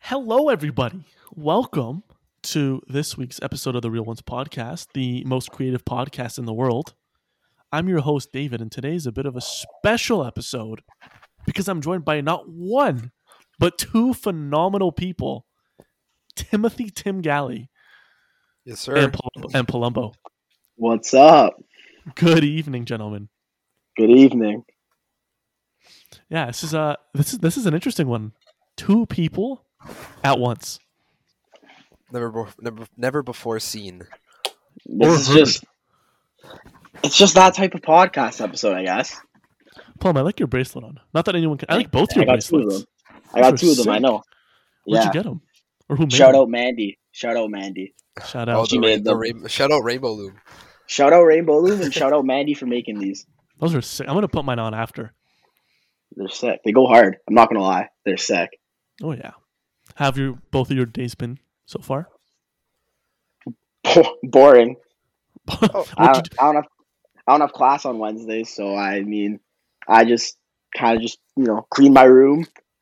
Hello, everybody. Welcome to this week's episode of the Real Ones podcast, the most creative podcast in the world. I'm your host, David, and today is a bit of a special episode because I'm joined by not one, but two phenomenal people, Timothy Tim Galley Yes, sir. and Palumbo. What's up? Good evening, gentlemen. Good evening. Yeah, this is an interesting one. Two people at once. Never before seen. It's just that type of podcast episode, I guess. Plum, I like your bracelet on. Not that anyone can. I like both your bracelets. I got two of them. I know. Where'd you get them? Or who made Shout them? out Mandy. Shout out. She made them. Shout out Rainbow Loom. Shout out Rainbow Loom and shout out Mandy for making these. Those are sick. I'm gonna put mine on after. They're sick. They go hard. I'm not gonna lie. They're sick. Oh yeah. Have both of your days been so far? Boring. What'd I you do? don't have class on Wednesdays, so I mean, I just kind of clean my room,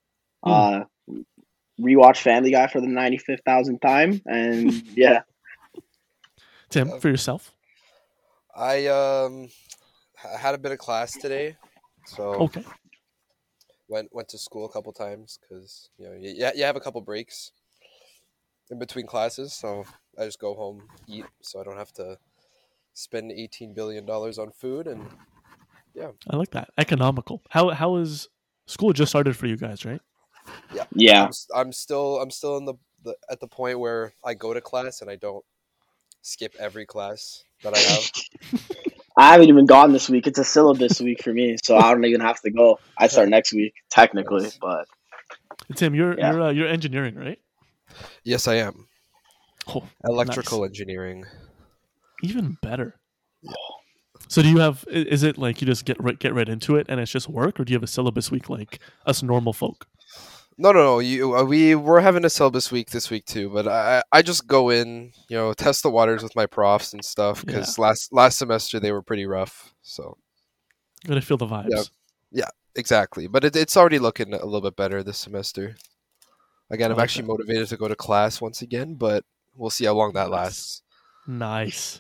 rewatch Family Guy for the 95,000th time, and yeah. Tim, for yourself? I had a bit of class today, so Okay. went to school a couple times because you have a couple breaks in between classes, so I just go home, eat, so I don't have to spend $18 billion on food, and yeah. I like that. Economical. How is school just started for you guys, right? Yeah. I'm still in the at the point where I go to class and I don't skip every class that I have. I haven't even gone this week. It's a syllabus week for me, so I don't even have to go. I start next week, technically, Yes. but Tim, you're engineering, right? Yes, I am. Oh, Electrical nice. engineering. Even better. So do you have? Is it like you just get right into it and it's just work, or do you have a syllabus week like us normal folk? No. We're having a syllabus week this week too, but I just go in, test the waters with my profs and stuff because last semester they were pretty rough. So Gotta feel the vibes. Yeah, exactly. But it's already looking a little bit better this semester. Again, I'm like actually that. motivated to go to class once again, but we'll see how long that lasts. Nice.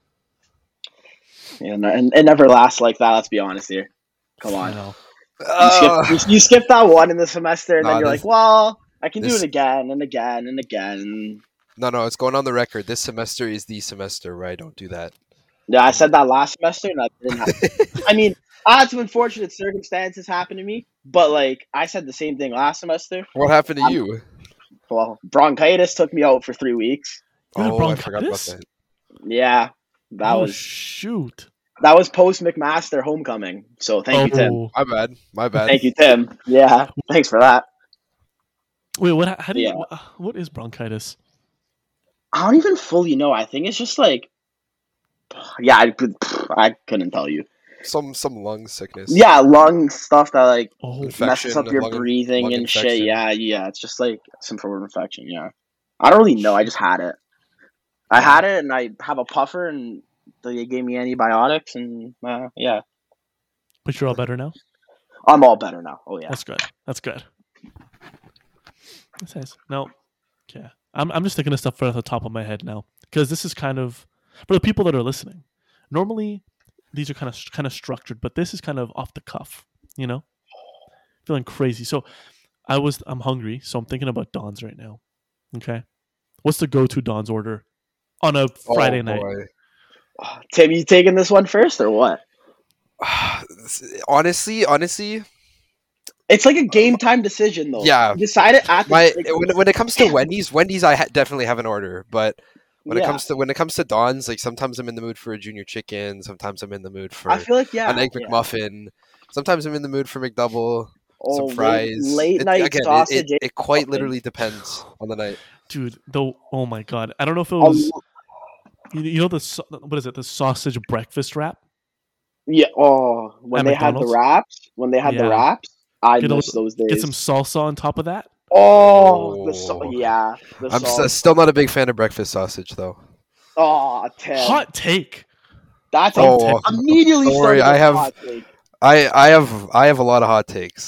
and it never lasts like that. Let's be honest here. Come I on. know. You skip that one in the semester, and Nah, then you're this- like, well, I can do this- it again and again and again. No, it's going on the record. This semester is the semester where I don't do that. Yeah, I said that last semester, and that didn't happen. I mean, I had some unfortunate circumstances happen to me, but like I said the same thing last semester. What happened to you? Well, bronchitis took me out for 3 weeks. You had I forgot about bronchitis? that. Yeah, that Shoot. was post McMaster homecoming. So thank you, Tim. Oh. My bad. Thank you, Tim. Yeah, thanks for that. Wait, what? How do you? Yeah. What is bronchitis? I don't even fully know. I think it's just like, yeah, I couldn't tell you. Some lung sickness. Yeah, lung stuff that like Oh, Infection, messes up your lung breathing and shit. infection. Yeah, it's just like some sort of infection. Yeah, I don't really know. I just had it. I had it, and I have a puffer, and they gave me antibiotics, and yeah, but you're all better now. I'm all better now. Oh yeah. That's good. That's nice. No, yeah. I'm just thinking of stuff right off the top of my head now because this is kind of for the people that are listening. Normally, these are kind of structured, but this is kind of off the cuff. Feeling crazy. So I'm hungry, so I'm thinking about Don's right now. Okay, what's the go-to Don's order on a Friday night? Boy. Tim, you taking this one first or what? Honestly, It's like a game time decision, though. Yeah. You decide it at the when it comes to Wendy's, I definitely have an order. But when Yeah. it comes to Don's, like sometimes I'm in the mood for a junior chicken, sometimes I'm in the mood for I feel like an egg yeah. McMuffin, sometimes I'm in the mood for McDouble, Oh, some fries. late night sausage. It quite McMuffin. literally depends on the night. Dude, oh my god, I don't know if it Um, was what is it? The sausage breakfast wrap. Yeah. Oh, when At they had the McDonald's? wraps, I Get a miss those days. Get some salsa on top of that. Oh, Oh. yeah. I'm still not a big fan of breakfast sausage though. Oh, Tim. Hot take. That's Oh, immediately don't worry, started with I have- hot take. I have a lot of hot takes.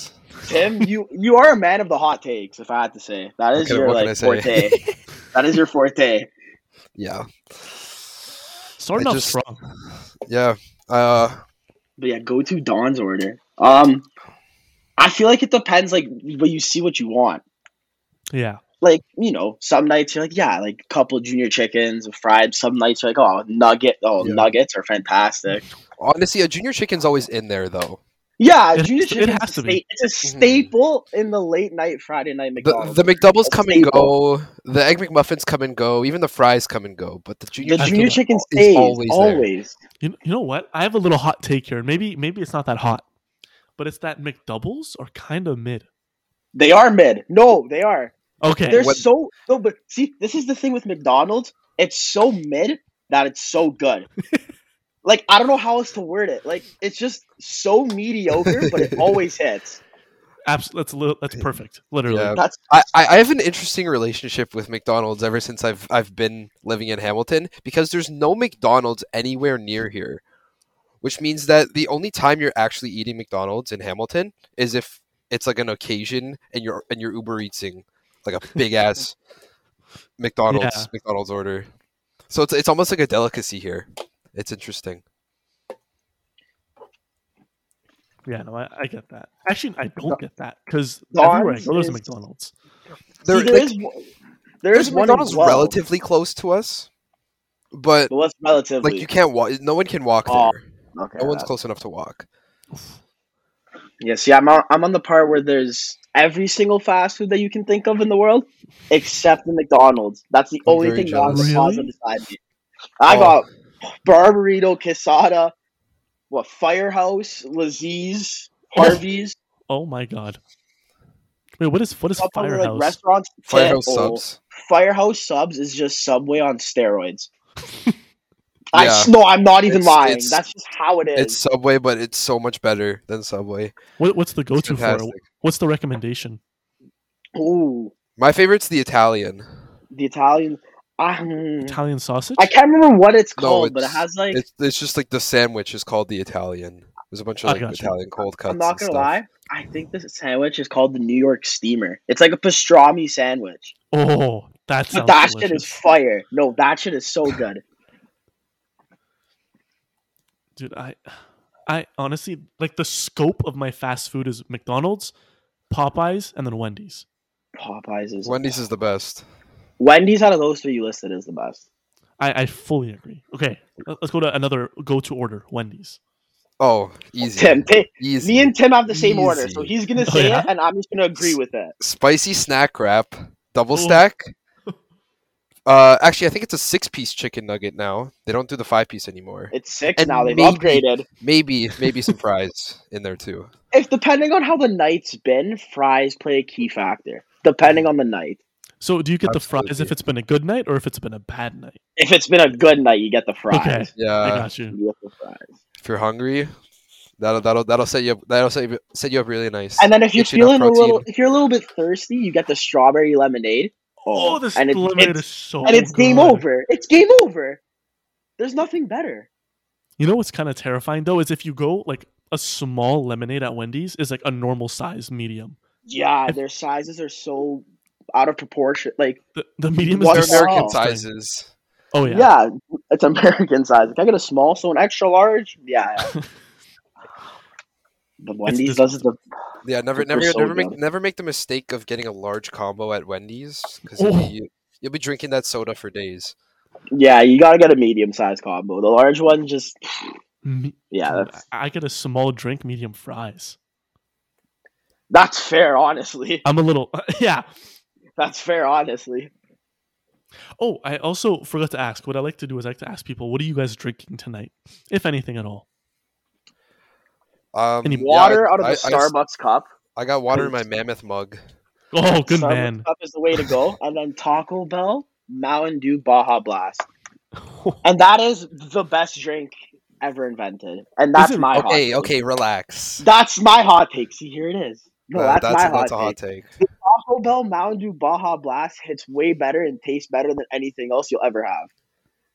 Tim, you are a man of the hot takes. If I had to say, that is your What can I like say? forte. That is your forte. Yeah. Starting I off just- strong. Yeah. But yeah, go to Don's order. I feel like it depends. Like, when you see what you want. Yeah. Like, some nights you're like, yeah, like a couple junior chickens, fried. Some nights you're like, oh, Yeah. nuggets are fantastic. Honestly, a junior chicken's always in there though. Yeah, It junior has to- it chicken's has to be. It's a staple in the late night Friday night McDonald's. The McDoubles A come and staple. go. The Egg McMuffins come and go. Even the fries come and go. But the junior The I junior feel that. chicken is stays always always. there. You know what? I have a little hot take here. Maybe it's not that hot, but it's that McDoubles are kind of mid. They are mid. No, they are. Okay. They're What- so no, but see, this is the thing with McDonald's. It's so mid that it's so good. Like, I don't know how else to word it. Like, it's just so mediocre, but it always hits. That's perfect. Literally. Yeah. That's I have an interesting relationship with McDonald's ever since I've been living in Hamilton because there's no McDonald's anywhere near here, which means that the only time you're actually eating McDonald's in Hamilton is if it's like an occasion and you're Uber Eatsing like a big ass McDonald's order. So it's almost like a delicacy here. It's interesting. Yeah, no, I get that. Actually, I don't get that because Don's everywhere I go, there's a is- McDonald's. There, see, like, there's there's one McDonald's in Guelph. relatively close to us, but But what's relatively? like you can't walk. No one can walk Oh, there. okay. No one's close enough to walk. Yeah, see, I'm on the part where there's every single fast food that you can think of in the world, except the McDonald's. That's the I'm only very thing on the jealous. plaza Really? beside me. I Oh. got Barbarito, Quesada, Firehouse, Laziz, Harvey's. Oh my god. Wait, what is Couple of, Firehouse? restaurants. Firehouse Oh, subs. Firehouse subs is just Subway on steroids. Yeah. No, I'm not even It's- lying. it's- That's just how it is. It's Subway, but it's so much better than Subway. What's the It's go-to for it? fantastic. What's the recommendation? Ooh, My favorite's the Italian. the Italian. Italian sausage? I can't remember what it's No, called, but it has like. it's just like the sandwich is called the Italian. There's a bunch of I like gotcha. Italian cold cuts. I'm not and gonna stuff. lie. I think this sandwich is called the New York Steamer. It's like a pastrami sandwich, Oh, that but sounds that delicious. shit is fire. No, that shit is so good. Dude, I honestly like the scope of my fast food is McDonald's, Popeyes, and then Wendy's. Popeyes is. Wendy's is the best. Wendy's out of those three you listed is the best. I fully agree. Okay, let's go to another go-to order. Wendy's. Oh, easy. Tim, Easy. me and Tim have the same order, Easy. so he's gonna Oh, say yeah? it, and I'm just gonna agree with it. Spicy snack wrap, double Oh. stack. Actually, I think it's a 6-piece chicken nugget now. They don't do the 5-piece anymore. It's 6 And now. They've maybe- upgraded. Maybe some fries in there too. If depending on how the night's been, fries play a key factor. Depending on the night. So, do you get the fries Absolutely. if it's been a good night or if it's been a bad night? If it's been a good night, you get the fries. Okay, I Yeah, got you. You get the fries. if you're hungry, that'll set you up. That'll set you up really nice. And then if you're Get you enough feeling protein. if you're a little bit thirsty, you get the strawberry lemonade. Oh, this and lemonade is so and it's game good. over. It's game over. There's nothing better. You know what's kind of terrifying though is if you go like a small lemonade at Wendy's is like a normal size medium. Yeah, If- their sizes are so out of proportion. Like, The medium What is They're Wow. American disgusting. sizes. Oh yeah. yeah. It's American size. Can I get a small, so an extra large? Yeah. But Wendy's does it. Yeah, never They're so never make the mistake of getting a large combo at Wendy's because Oh. you'll be drinking that soda for days. Yeah, you gotta get a medium size combo. The large one just. Yeah, Dude, that's I get a small drink, medium fries. that's fair. Honestly, I'm a little yeah. that's fair. Honestly, Oh, I also forgot to ask. What I like to do is I like to ask people, what are you guys drinking tonight, if anything at all? Yeah, water out of I- the Starbucks cup. I got water in my mammoth mug. Oh, good Starbucks man. cup is the way to go. And then Taco Bell, Mountain Dew, Baja Blast, and that is the best drink ever invented. And that's Is it? my hot Okay, take. okay, relax. That's my hot take. See, here it is. No, that's my that's a hot hot take. take. Taco Bell Mountain Dew Baja Blast hits way better and tastes better than anything else you'll ever have.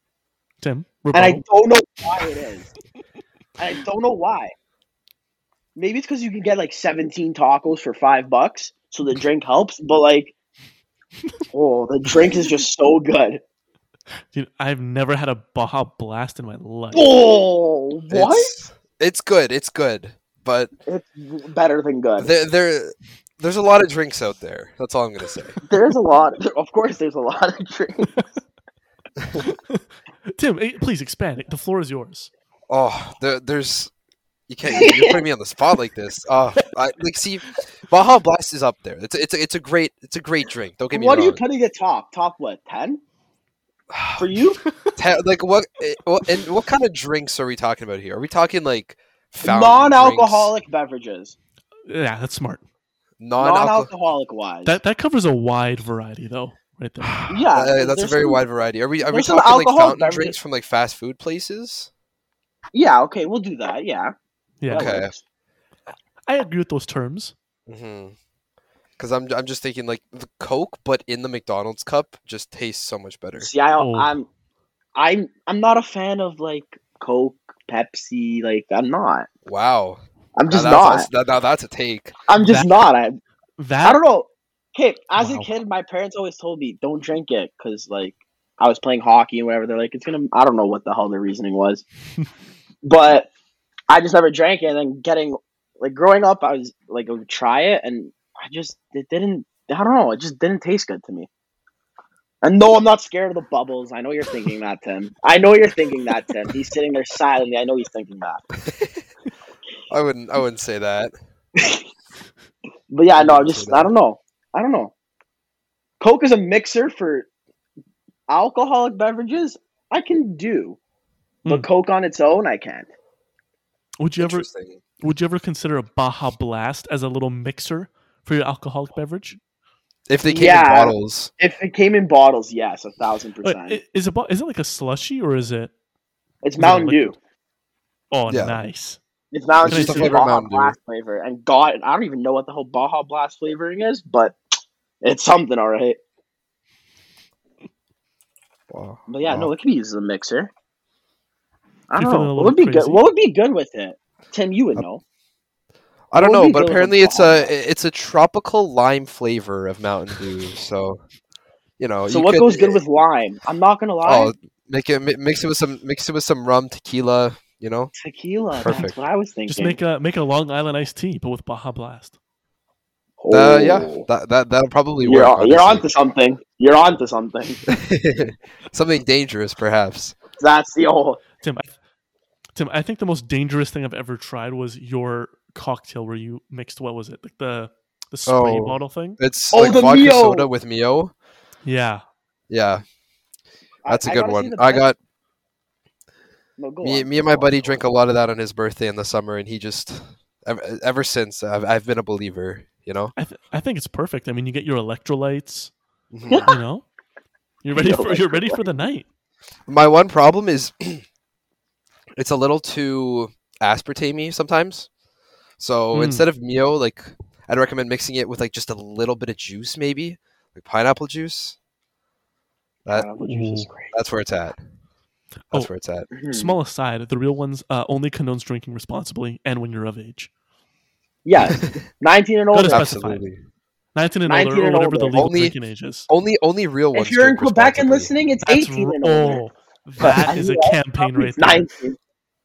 Tim, And I rebuttal. don't know why it is. And I don't know why. maybe it's because you can get like 17 tacos for $5, so the drink helps. But like, oh, the drink is just so good. Dude, I've never had a Baja Blast in my life. Oh, what? It's good. It's good, but It's better than good. there's a lot of drinks out there. That's all I'm gonna say. There's a lot. Of course, there's a lot of drinks. Tim, please expand. The floor is yours. Oh, there's you can't. You're putting me on the spot like this. See, Baja Blast is up there. It's a great drink. Don't get me What wrong. are you putting it top? Top what? 10 for you? Like what? And what kind of drinks are we talking about here? Are we talking like fountain Non-alcoholic beverages. Yeah, that's smart. Non-alcoholic wise. That covers a wide variety, though, right there. Yeah, that's a very wide variety. Are we there's some talking like alcohol fountain beverages. drinks from like fast food places? Yeah, okay, we'll do that. Yeah. Yeah, That Okay. works. I agree with those terms. Because I'm just thinking like the Coke, but in the McDonald's cup, just tastes so much better. See, Oh. I'm not a fan of like Coke, Pepsi. Like, I'm not. Wow. I'm just now not. Now that's a take. I'm just not. I That don't know. Okay, as Wow. a kid, my parents always told me don't drink it because like I was playing hockey and whatever. They're like, it's gonna. I don't know what the hell their reasoning was, but I just never drank it. And then growing up, I was like, I would try it, and it didn't. I don't know. It just didn't taste good to me. And no, I'm not scared of the bubbles. I know you're thinking that, Tim. I know you're thinking that, Tim. He's sitting there silently. I know he's thinking that. I wouldn't say that. But yeah, no, wouldn't say that. I don't know. Coke is a mixer for alcoholic beverages. I can do, but Coke on its own, I can't. would you Interesting. ever consider a Baja Blast as a little mixer for your alcoholic beverage? If they came in Yeah. bottles, If it came in bottles, yes, 1,000%. Wait, is it like a slushy or is it? It's Mountain liquid? Dew. Oh, Yeah. nice. It's Mountain It's Dew just the with flavor of Baja Mountain Dew. Blast flavor. And God, I don't even know what the whole Baja Blast flavoring is, but it's something, all right. wow. But yeah, Wow. no, it could be used as a mixer. I If don't you're feeling know. a What would little be good? crazy. What would be good with it? Tim, you would know. I don't What would know, be but good with a apparently Baja it's a tropical lime flavor of Mountain Dew. So So what goes good with lime? I'm not gonna lie. Oh, mix it with some rum, tequila. Tequila. Perfect. That's what I was thinking. Just make a Long Island iced tea, but with Baja Blast. Yeah, Oh. that'll probably You're work. you're honestly. onto something. You're onto something. Something dangerous, perhaps. That's the old. Tim, I think the most dangerous thing I've ever tried was your cocktail where you mixed, what was it, like the spray Oh. bottle thing? It's Oh, like the vodka Mio. soda with Mio. Yeah. Yeah, that's a good gotta see one. the I best- got No, go me on. and my Go buddy on. drank a lot of that on his birthday in the summer, and he just ever since I've been a believer. I think it's perfect. I mean, you get your electrolytes, Mhm. you know? You're ready for the night. My one problem is it's a little too aspartame-y sometimes. So instead of Mio, like I'd recommend mixing it with like just a little bit of juice, maybe like pineapple juice. Pineapple juice is great. That's where it's at. That's where it's at. Mhm. Small aside, the real ones only condones drinking responsibly and when you're of age. Yes, 19 and Gotta older. specify. Absolutely. 19 and 19 older, or and whatever the older. legal Only- drinking age is. Only real ones. If you're in drink Quebec and responsibly. listening, it's That's 18 and older. that is a campaign right It's there. 19.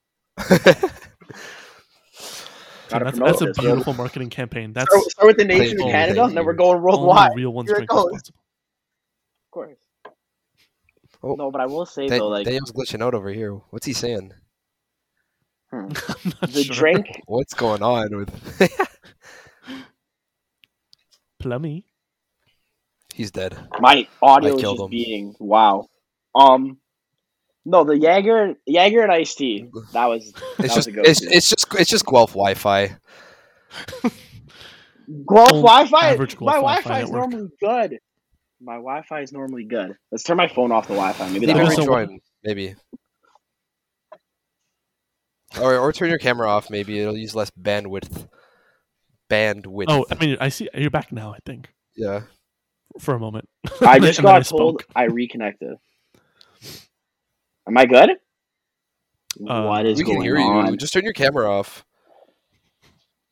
Tim, Gotta that's promote a this. beautiful marketing campaign. That's Start with the nation of Thank Canada, you. and then we're going only worldwide. real ones Here it drink goes. responsibly. Of course. Oh. No, but I will say though, like Daniel's glitching out over here. What's he saying? I'm not the sure. drink. What's going on with? Plummy. He's dead. My audio is killed just him. being wow. No, the Jaeger and iced tea. That was It's was just a go-to. it's just Guelph Wi-Fi. Guelph Oh, Wi-Fi. average Guelph My Wi-Fi Wi-Fi is network. normally good. My Wi-Fi is normally good. Let's turn my phone off the Wi-Fi. Maybe Maybe that'll so- help. rejoin. Maybe. Or turn your camera off. Maybe it'll use less bandwidth. Oh, I mean, I see you're back now. I think Yeah. for a moment. I And just then got told spoke. I reconnected. Am I good? What is We can going hear on? you. Just turn your camera off.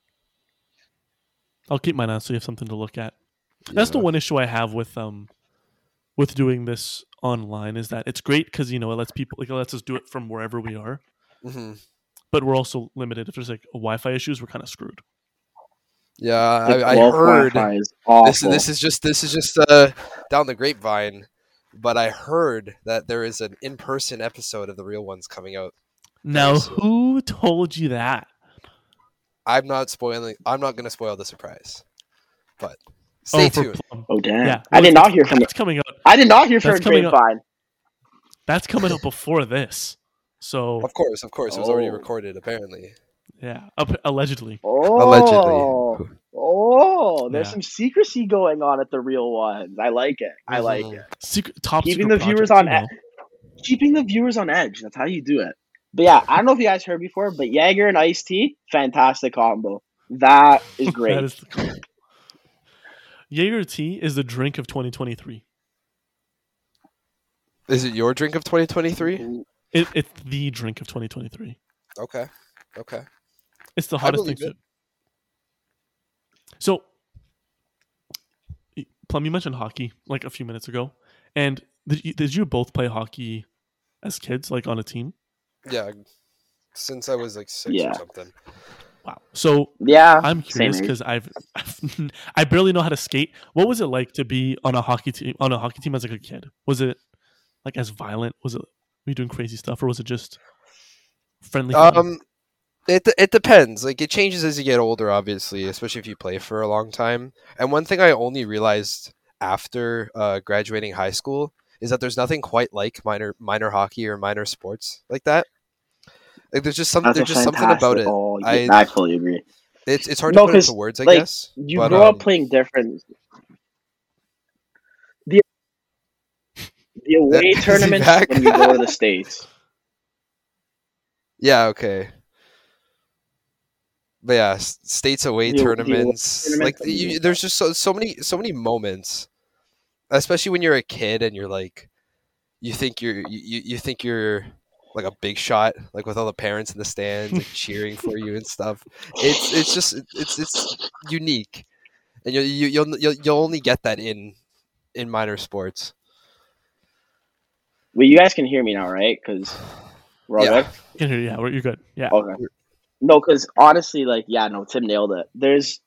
I'll keep mine on so you have something to look at. That's the Yeah. one issue I have with doing this online is that it's great because it lets people it lets us do it from wherever we are, hmm but we're also limited. If there's like Wi-Fi issues, we're kind of screwed. Yeah, The I Guelph heard Wi-Fi is this. awful. This is just down the grapevine, but I heard that there is an in-person episode of The Real Ones coming out. Now, soon. who told you that? I'm not going to spoil the surprise, but stay for tuned. Plum. Oh damn! Yeah, I did not hear from. That's coming out. I did not hear from That's coming up. Grapevine. That's coming out before this. So Of course, it was already Oh. recorded. Apparently, yeah, allegedly. Oh, allegedly. Oh, there's Yeah. some secrecy going on at The Real Ones. I like it. I like Mhm. it. Secret, top Keeping secret the viewers projects, on keeping the viewers on edge. That's how you do it. But yeah, I don't know if you guys heard before, but Jaeger and iced tea, fantastic combo. That is great. That is the combo. Jaeger tea is the drink of 2023. Is it your drink of 2023? It's the drink of 2023. Okay. It's the hottest thing. believe it. So, Plum, you mentioned hockey like a few minutes ago, and did you both play hockey as kids, like on a team? Yeah, since I was like 6 Yeah. or something. Wow. So Yeah, I'm curious same age. because I barely know how to skate. What was it like to be on a hockey team as like a kid? Was it like as violent? Were you doing crazy stuff, or was it just friendly? fun? It depends. Like it changes as you get older, obviously, especially if you play for a long time. And one thing I only realized after graduating high school is that there's nothing quite like minor hockey or minor sports like that. Like there's just something about it. Oh, yeah, I fully agree. It's hard No, to put 'cause, into words, I like, guess. You but, grow up playing different. The away Is he tournaments back? when you go to the States. Yeah, okay. But yeah, states away The away tournaments. tournaments Like and the- there's just so many moments, especially when you're a kid and you're like, you think you're like a big shot, like with all the parents in the stands like cheering for you and stuff. It's unique, and you'll only get that in minor sports. Well, you guys can hear me now, right? Because we're all Yeah. good. I can hear you. Yeah, you're good. Yeah. Okay. No, because honestly, like, yeah, no, Tim nailed it. There's,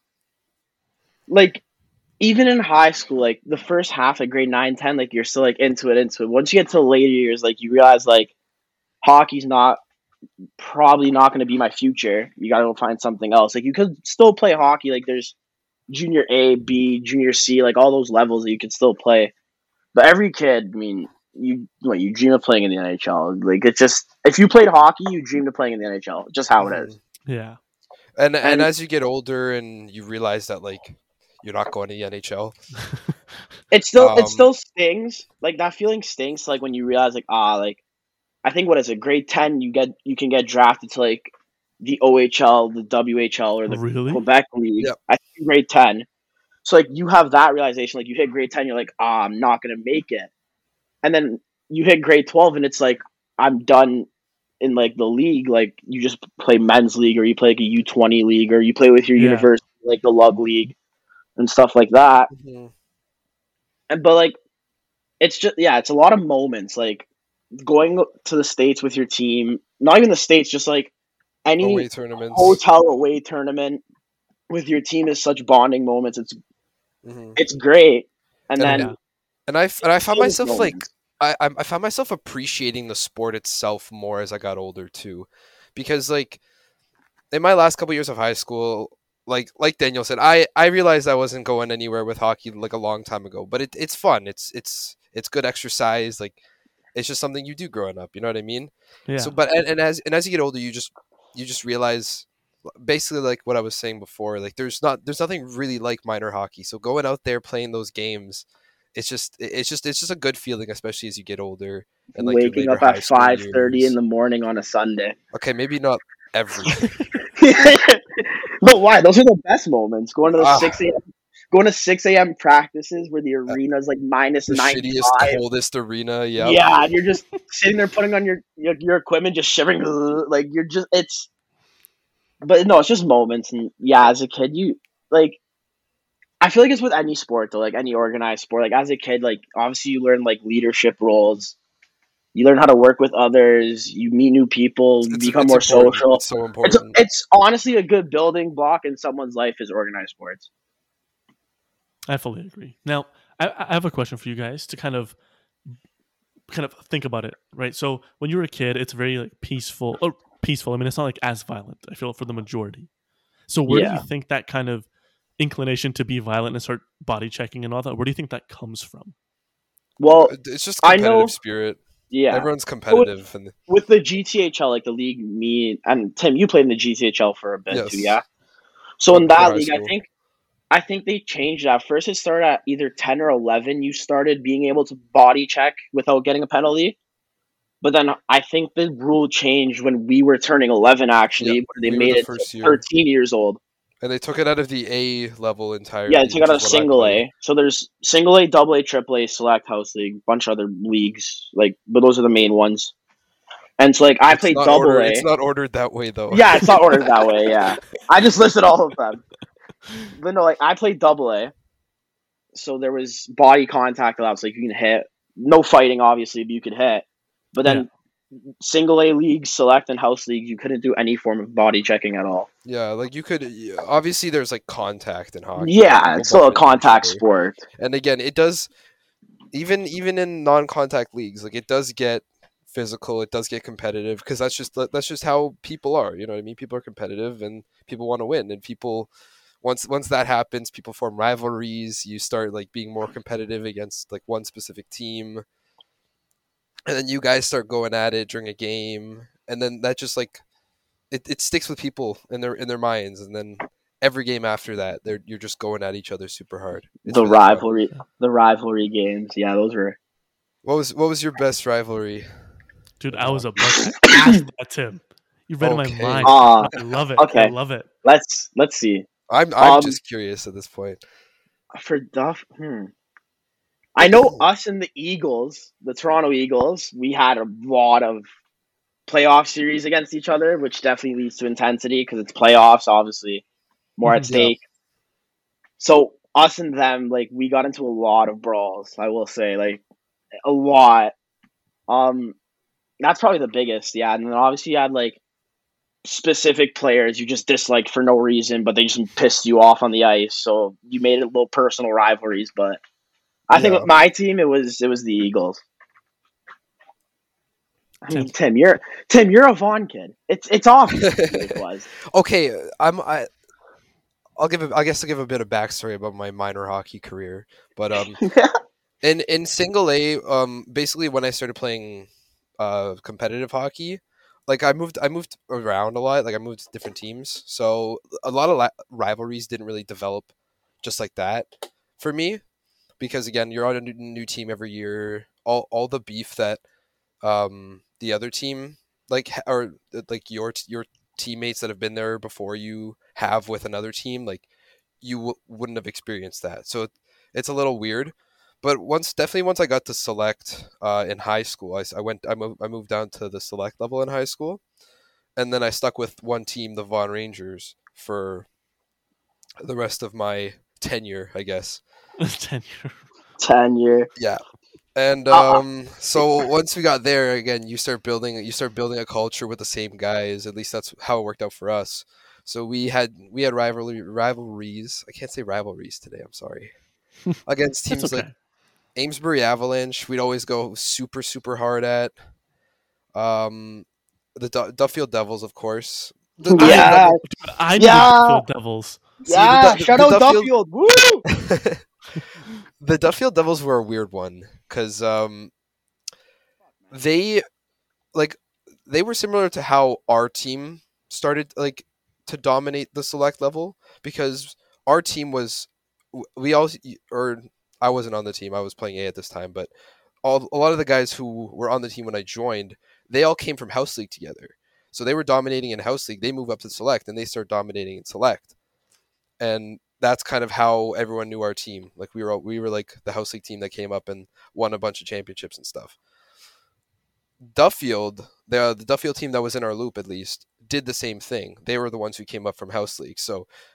like, even in high school, like, the first half, like, grade 9, 10, like, you're still, like, into it. Once you get to the later years, like, you realize, like, hockey's probably not going to be my future. You got to go find something else. Like, you could still play hockey. Like, there's junior A, B, junior C, like, all those levels that you could still play. But every kid, I mean, you dream of playing in the NHL. Like, it's just, if you played hockey, you dreamed of playing in the NHL. Just how it is. Yeah. And And- as you get older and you realize that like you're not going to the NHL. It still stings. Like, that feeling stings. Like, when you realize, like, I think, what is it, grade 10, you can get drafted to, like, the OHL, the WHL, or the Really? Quebec League. Yep. I think grade 10. So, like, you have that realization. Like, you hit grade 10, you're like, I'm not going to make it. And then you hit grade 12, and it's like, I'm done in, like, the league. Like, you just play men's league, or you play, like, a U20 league, or you play with your Yeah. university, like, the Lug League, and stuff like that. But, like, it's just, yeah, it's a lot of moments. Like, going to the States with your team, not even the States, just, like, any Away tournaments. hotel away tournament with your team is such bonding moments. Mhm. It's great. And then yeah. And I found those myself like moments. I found myself appreciating the sport itself more as I got older too, because like in my last couple years of high school, like Daniel said, I realized I wasn't going anywhere with hockey like a long time ago, but it's fun. It's good exercise. Like it's just something you do growing up. You know what I mean? Yeah. So, but and as you get older, you just realize basically like what I was saying before. Like there's nothing really like minor hockey. So going out there playing those games. It's just a good feeling, especially as you get older and like your waking later up at high school 5:30 years. in the morning on a Sunday. Okay, maybe not every. No, why? Those are the best moments. Going to the Ah. 6 a.m. practices where the arena's like minus The 95. shittiest, coldest arena. Yep. Yeah, and you're just sitting there putting on your equipment, just shivering. Like, but no, it's just moments. And yeah, as a kid, you like, I feel like it's with any sport though, like any organized sport. Like as a kid, like obviously you learn like leadership roles. You learn how to work with others. You meet new people. You become It's more important. social. It's so It's important. it's honestly a good building block in someone's life is organized sports. I fully agree. Now, I have a question for you guys to kind of think about it, right? So when you were a kid, it's very like peaceful or peaceful. I mean, it's not like as violent. I feel for the majority. So where do you Yeah. think that kind of inclination to be violent and start body checking and all that? Where do you think that comes from? Well, It's just I competitive know. spirit. Yeah. Everyone's So competitive, and with the GTHL, like the league, me and Tim, you played in the GTHL for a bit too, yes, yeah. So in before that high league, school. I think they changed that. First, it started at either 10 or 11. You started being able to body check without getting a penalty. But then I think the rule changed when we were turning 11, Yeah, actually, where they we were made the it to first year, 13 years old. and they took it out of the A level Yeah, they entirely, took out which a is what I single played. A. So there's single A, double A, triple A, select house league, bunch of other leagues, like, but those are the main ones. And so, like, I played double It's A. not ordered that way though. Yeah, it's not ordered that way, yeah. I just listed all of them. But no, like, I played double A. So there was body contact allowed, so like, you can hit. No fighting, obviously, but you could hit. But Yeah. then single A leagues, select, and house leagues, you couldn't do any form of body checking at all. Yeah, like you could obviously there's like contact in hockey. Like, Yeah, people it's still a bump into each contact other. sport. And again, it does even in non-contact leagues, like it does get physical, it does get competitive because that's just how people are, you know what I mean? People are competitive and people want to win, and people once that happens, people form rivalries, you start like being more competitive against like one specific team, and then you guys start going at it during a game, and then that just like it sticks with people in their minds, and then every game after that you're just going at each other super hard. It's The really fun. rivalry, the rivalry games. Yeah, those were. What was your best rivalry? Dude, in I was hockey? about to ask that, Tim. You read my Okay. mind. I love it. I Okay. love it. Let's see. I'm just curious at this point. For Duff, I know us and the Eagles, the Toronto Eagles, we had a lot of playoff series against each other, which definitely leads to intensity because it's playoffs, obviously, more at Mhm. Yeah. stake. So us and them, like, we got into a lot of brawls. I will say, like, a lot. Um, that's probably the biggest, yeah. And then obviously you had like specific players you just disliked for no reason, but they just pissed you off on the ice, so you made it a little personal rivalries. But I think Yeah. with my team, it was the Eagles. I mean, Tim. Tim, you're a Vaughn kid. It's obvious it was. Okay, I guess I'll give a bit of backstory about my minor hockey career. But in single A, basically when I started playing competitive hockey, like I moved around a lot, like I moved to different teams. So a lot of rivalries didn't really develop just like that for me, because again, you're on a new team every year. All the beef that the other team or like your teammates that have been there before you have with another team, like you wouldn't have experienced that, so it's a little weird. But definitely once I got to select in high school, I moved down to the select level in high school, and then I stuck with one team, the Vaughan Rangers, for the rest of my tenure, I guess. Tenure. Tenure. Yeah. And Uh, so once we got there, again, you start building a culture with the same guys. At least that's how it worked out for us. So we had rivalries. I can't say rivalries today. I'm sorry. Against That's teams like okay. Amesbury Avalanche, we'd always go super hard at. Um, the Duffield Devils, of course. yeah, I knew the yeah, Duffield Devils. See yeah. Shout the out Duffield Duffield. Woo! the Duffield Devils were a weird one because they like they were similar to how our team started like to dominate the select level, because our team was we all or I wasn't on the team, I was playing A at this time, but a lot of the guys who were on the team when I joined, they all came from house league together, so they were dominating in house league, they move up to select and they start dominating in select, and that's kind of how everyone knew our team. Like we were like the house league team that came up and won a bunch of championships and stuff. Duffield, the Duffield team that was in our loop at least, did the same thing. They were the ones who came up from house league. So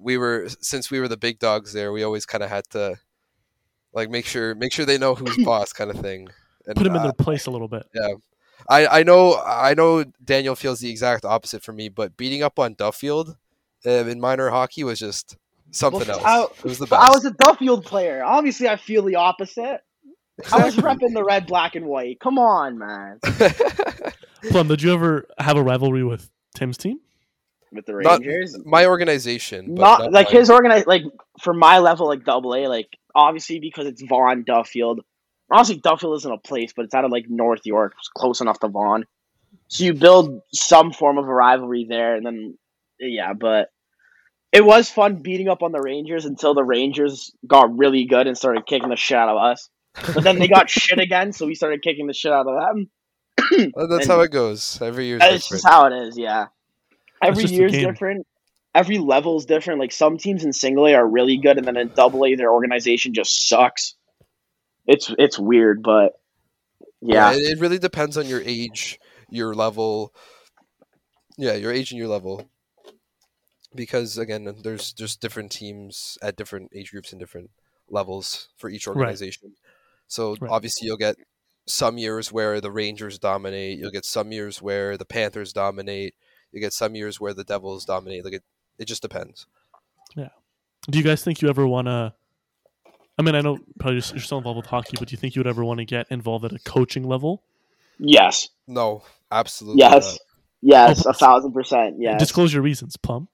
we were the big dogs there, we always kind of had to like make sure they know who's boss kind of thing. And Put them in their place a little bit. yeah, I know Daniel feels the exact opposite for me, but beating up on Duffield in minor hockey was just something else. It was the best. I was a Duffield player. Obviously, I feel the opposite. I was repping the red, black, and white. Come on, man. Plum, did you ever have a rivalry with Tim's team? With the Rangers? Not my organization. But not like his like for my level, like AA, like obviously because it's Vaughan, Duffield. Honestly, Duffield isn't a place, but it's out of like North York. It's close enough to Vaughan. So you build some form of a rivalry there, and then yeah, but it was fun beating up on the Rangers until the Rangers got really good and started kicking the shit out of us. But then they got shit again, so we started kicking the shit out of them. That's how it goes. Every year. It's just how it is, yeah. Every just a year's game. different. Every level's different. Like some teams in single A are really good, and then in AA their organization just sucks. It's weird, but yeah. It really depends on your age, your level. Yeah, your age and your level. Because again, there's just different teams at different age groups and different levels for each organization. Right. So obviously you'll get some years where the Rangers dominate. You'll get some years where the Panthers dominate. You get some years where the Devils dominate. Like it just depends. Yeah. Do you guys think you ever want to? I mean, I know probably you're still involved with hockey, but do you think you would ever want to get involved at a coaching level? Yes. No, absolutely. Yes. Not. Yes, 1,000%. Yes. Disclose your reasons, Plum.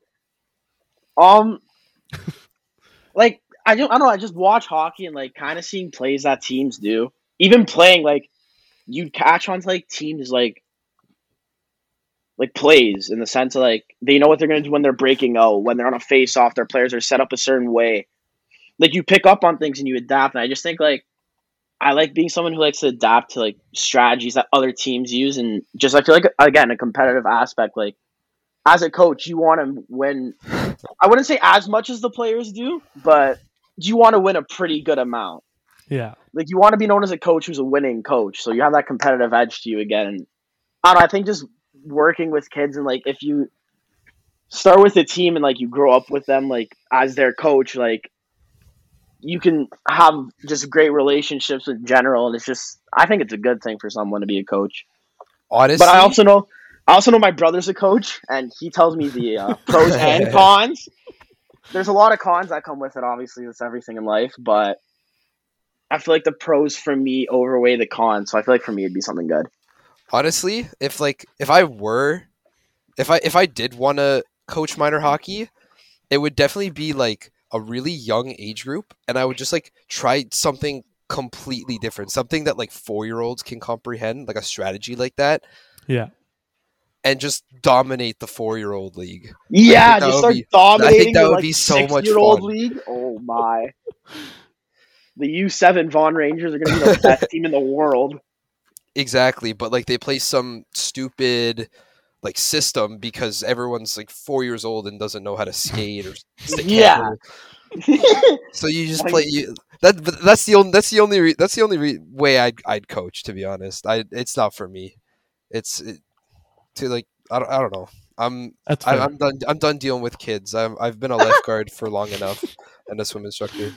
Like I don't know. I just watch hockey and like kind of seeing plays that teams do. Even playing, like you'd catch on to like teams like plays in the sense of like they know what they're gonna do when they're breaking out, when they're on a face off, their players are set up a certain way. Like you pick up on things and you adapt. And I just think like I like being someone who likes to adapt to like strategies that other teams use, and just I feel like again a competitive aspect. Like as a coach, you want to win. I wouldn't say as much as the players do, but you want to win a pretty good amount. Yeah. Like you want to be known as a coach who's a winning coach, so you have that competitive edge to you again. And I don't know. I think just working with kids and like if you start with a team and like you grow up with them like as their coach, like you can have just great relationships in general, and it's just I think it's a good thing for someone to be a coach. Honestly, but I also know my brother's a coach, and he tells me the pros and cons. There's a lot of cons that come with it. Obviously, that's everything in life, but I feel like the pros for me overweigh the cons. So I feel like for me it'd be something good. Honestly, if I did want to coach minor hockey, it would definitely be like a really young age group, and I would just like try something completely different, something that like 4-year-olds can comprehend, like a strategy like that. Yeah. And just dominate the 4-year-old league. Yeah, just start dominating. I think that would like be so much fun. fun. League. Oh my! The U7 Vaughan Rangers are going to be the best team in the world. Exactly, but like they play some stupid like system because everyone's like 4 years old and doesn't know how to skate or stick handle. So you just play. That's the only way I'd coach. To be honest, it's not for me. To like I don't know. I'm done dealing with kids. I've been a lifeguard for long enough and a swim instructor.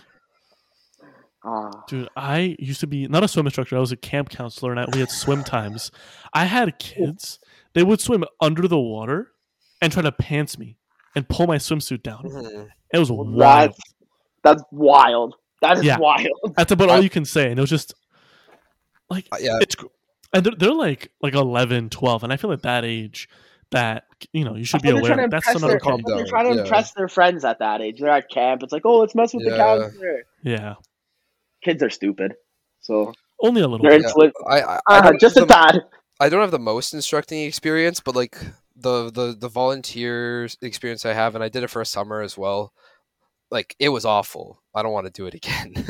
Dude, I used to be not a swim instructor. I was a camp counselor, and we had swim times. I had kids. They would swim under the water and try to pants me and pull my swimsuit down. Mm-hmm. It was wild. That's wild. That is wild. That's about all you can say. And it was just like it's. And they're like 11, 12, and I feel at that age that you should be aware. That's another calm down. They're trying to impress their friends at that age. They're at camp. It's like, oh, let's mess with the counselor. Yeah. Kids are stupid. So only a little. I just a tad. I don't have the most instructing experience, but like the volunteer experience I have, and I did it for a summer as well. Like it was awful. I don't want to do it again.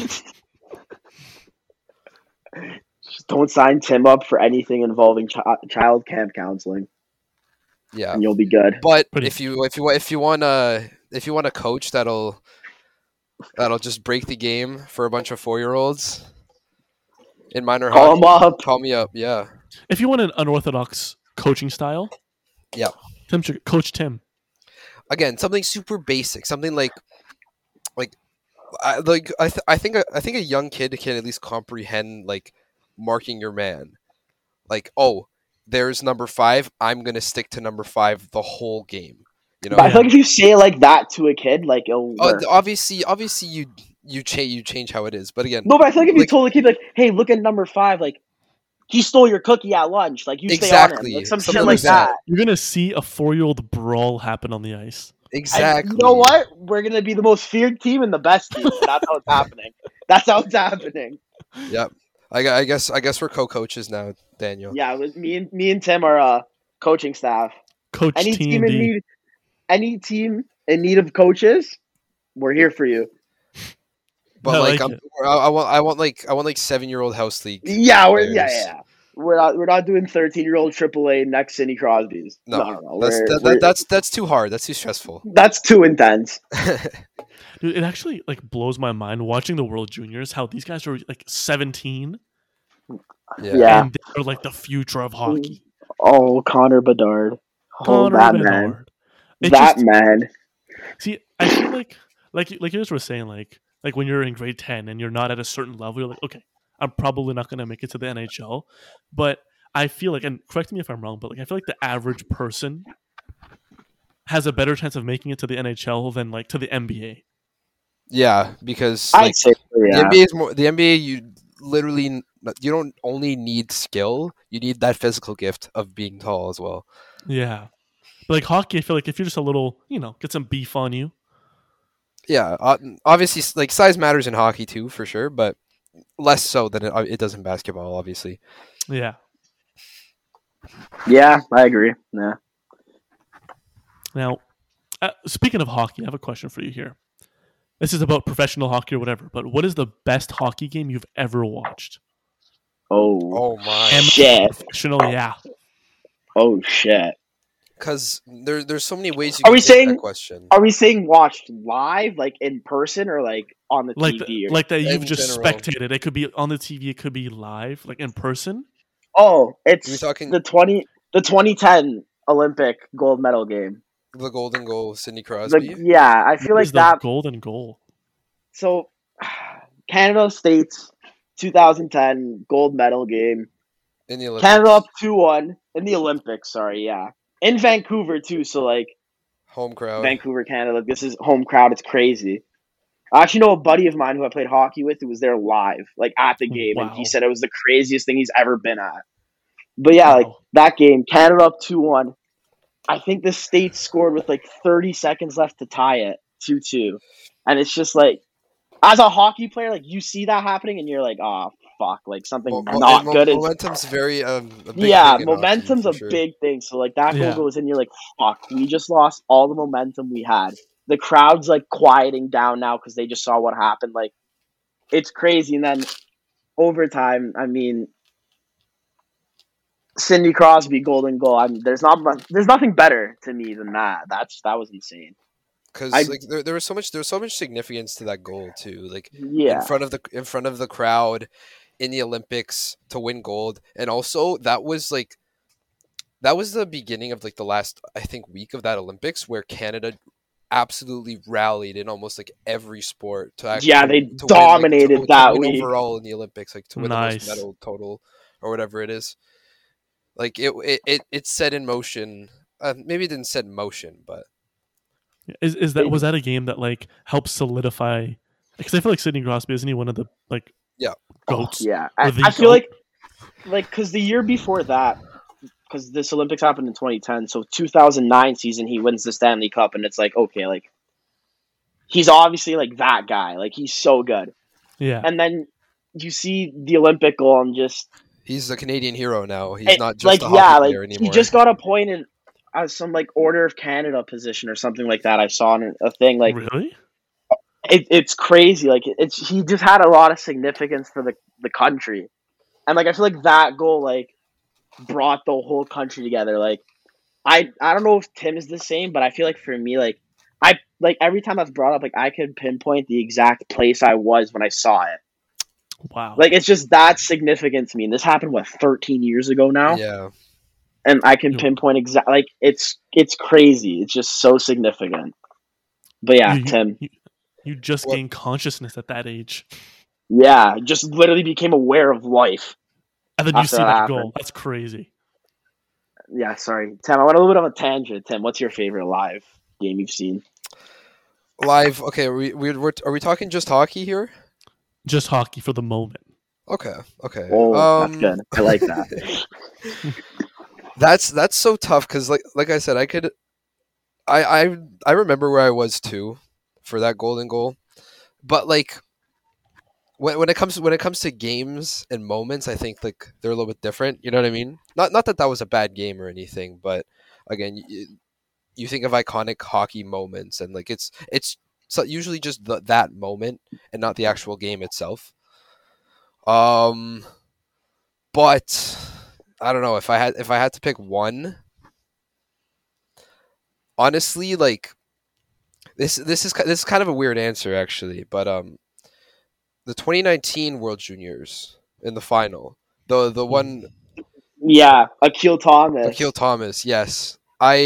Just don't sign Tim up for anything involving child camp counseling. Yeah, and you'll be good. But if you want a coach that'll just break the game for a bunch of 4-year-olds in minor hockey, call me up. Yeah. If you want an unorthodox coaching style, yeah, Coach Tim. again, something super basic, something like I think a young kid can at least comprehend like marking your man. Like, oh, there's number 5. I'm gonna stick to number 5 the whole game. You But I know, feel like if you say it like that to a kid, like it'll work. obviously, you change how it is. But again, No, but I feel like if you like told a kid like, "Hey, look at number 5," like he stole your cookie at lunch, like you stay on him, exactly like some something shit like like that. that. You're gonna see a 4-year-old brawl happen on the ice. Exactly. You know what? We're gonna be the most feared team and the best team. And that's how it's happening. That's how it's happening. Yep. I guess we're co-coaches now, Daniel. Yeah, it was me and Tim are coaching staff. Coach Any T team and in D. need, any team in need of coaches, we're here for you. But I like, like it. I want like 7-year-old house league. Yeah, players. yeah. We're not doing 13-year-old AAA next Cindy Crosby's. No. That's too hard. That's too stressful. That's too intense. Dude, it actually like blows my mind watching the World Juniors how these guys are like 17 Yeah. and they're like the future of hockey. Oh, Connor Bedard. Oh, Connor that Bedard. man. It That just- man. See, I feel like you guys were saying like when you're in grade 10 and you're not at a certain level, you're like, okay, I'm probably not going to make it to the NHL. But I feel like, and correct me if I'm wrong, but like I feel like the average person has a better chance of making it to the NHL than like to the NBA. Yeah, because I'd like, say so, the yeah. NBA is more. The NBA, you literally you don't only need skill; you need that physical gift of being tall as well. Yeah. But like hockey, I feel like if you're just a little, get some beef on you. Yeah, obviously, like size matters in hockey too, for sure, but less so than it does in basketball, obviously. Yeah. Yeah, I agree. Yeah. Now, speaking of hockey, I have a question for you here. This is about professional hockey or whatever, but what is the best hockey game you've ever watched? Oh, Oh my! shit. Professional, yeah. Oh, shit. Because there's so many ways you Are can we take saying- that question. Are we saying watched live, like in person, or like on the Like TV? like that you've In just general. spectated. It could be on the TV, it could be live, like in person. Oh, Are it's we talking the 2010 Olympic gold medal game. the golden goal, Sidney Crosby? Yeah, I feel What like is the that. golden goal? So, Canada States 2010 gold medal game. In the Olympics. Canada up 2-1 in the Olympics. Sorry, yeah, in Vancouver too. So like Home crowd. Vancouver, Canada. This is home crowd. It's crazy. I actually know a buddy of mine who I played hockey with who was there live, like at the game, and he Wow. said it was the craziest thing he's ever been at. But yeah, like Wow. that game, Canada up 2-1. I think the States scored with like 30 seconds left to tie it 2-2. And it's just like, as a hockey player, like you see that happening and you're like, oh, fuck, like something not good. Momentum's very a big Yeah, thing in momentum's hockey, a for sure. big thing. So like that goal Yeah. goes in, you're like, fuck, we just lost all the momentum we had. The crowd's like quieting down now because they just saw what happened. Like, it's crazy. And then overtime, I mean, Sidney Crosby golden goal. There's nothing better to me than that. That was insane. Because I- like there was so much significance to that goal too. Like Yeah, in front of the crowd in the Olympics to win gold, and also that was the beginning of like the last, I think, week of that Olympics where Canada absolutely rallied in almost like every sport to actually Yeah, they to dominated win, like, that to win week. overall in the Olympics, like to win the Nice. most medal total or whatever it is. Like it set in motion. Maybe it didn't set in motion, but Was that a game that like helped solidify? Because I feel like Sidney Crosby, isn't he one of the like Yeah. goats? yeah. Or the I feel goat? like because the year before that, because this Olympics happened in 2010, so 2009 season he wins the Stanley Cup, and it's like, okay, like he's obviously like that guy, like he's so good. Yeah. And then you see the Olympic goal and just he's a Canadian hero now. He's not just like a hockey yeah, like player anymore. he just got appointed as some like Order of Canada position or something like that. I saw in a thing like Really? it's crazy. Like he just had a lot of significance for the country, and like I feel like that goal like brought the whole country together. Like I don't know if Tim is the same, but I feel like for me like I like every time that's brought up, like I could pinpoint the exact place I was when I saw it. Wow. Like it's just that significant to me. And this happened 13 years ago now. Yeah. and I can You, pinpoint exact. Like it's crazy. It's just so significant. But you, yeah, you, Tim. you, you just What? gain consciousness at that age. Yeah, just literally became aware of life And then you after see that that happened. goal. That's crazy. Yeah, sorry, Tim. I went a little bit on a tangent. Tim, what's your favorite live game you've seen? Live. Okay, are we talking just hockey here? Just hockey for the moment. Okay. Okay. Oh, that's good. I like that. That's so tough because like I said, I remember where I was too for that golden goal, but like when it comes to games and moments, I think like they're a little bit different. You know what I mean? Not that that was a bad game or anything, but again, you think of iconic hockey moments, and like it's so usually just that moment and not the actual game itself. Um, but I don't know if I had to pick one. Honestly, like this is kind of a weird answer actually, but the 2019 World Juniors in the final, the one Yeah, Akil Akil Thomas. Thomas, yes.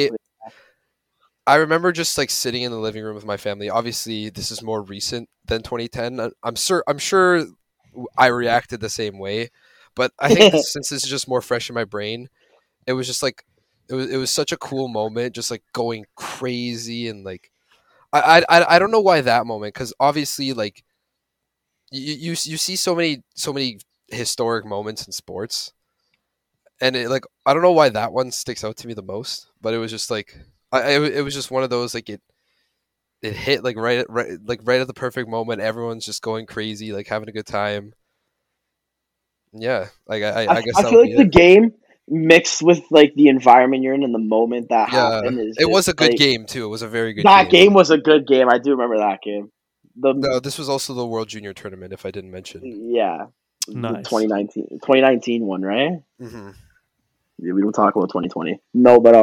I remember just like sitting in the living room with my family. Obviously, this is more recent than 2010. I'm sure I reacted the same way, but I think since this is just more fresh in my brain, it was just like it was such a cool moment, just like going crazy and like I don't know why that moment, because obviously like you see so many historic moments in sports, and it like I don't know why that one sticks out to me the most, but it was just like it was just one of those like it hit like right at the perfect moment. Everyone's just going crazy, like having a good time. Yeah, like I guess I that feel would like be the it. game mixed with like the environment you're in and the moment that Yeah, happened is it was just a good like game too. It was a very good that game. game was a good game. I do remember that game. The No, this was also the World Junior tournament, if I didn't mention. yeah, the Nice. 2019 one, right? Hmm. Yeah, we don't talk about 2020. No, but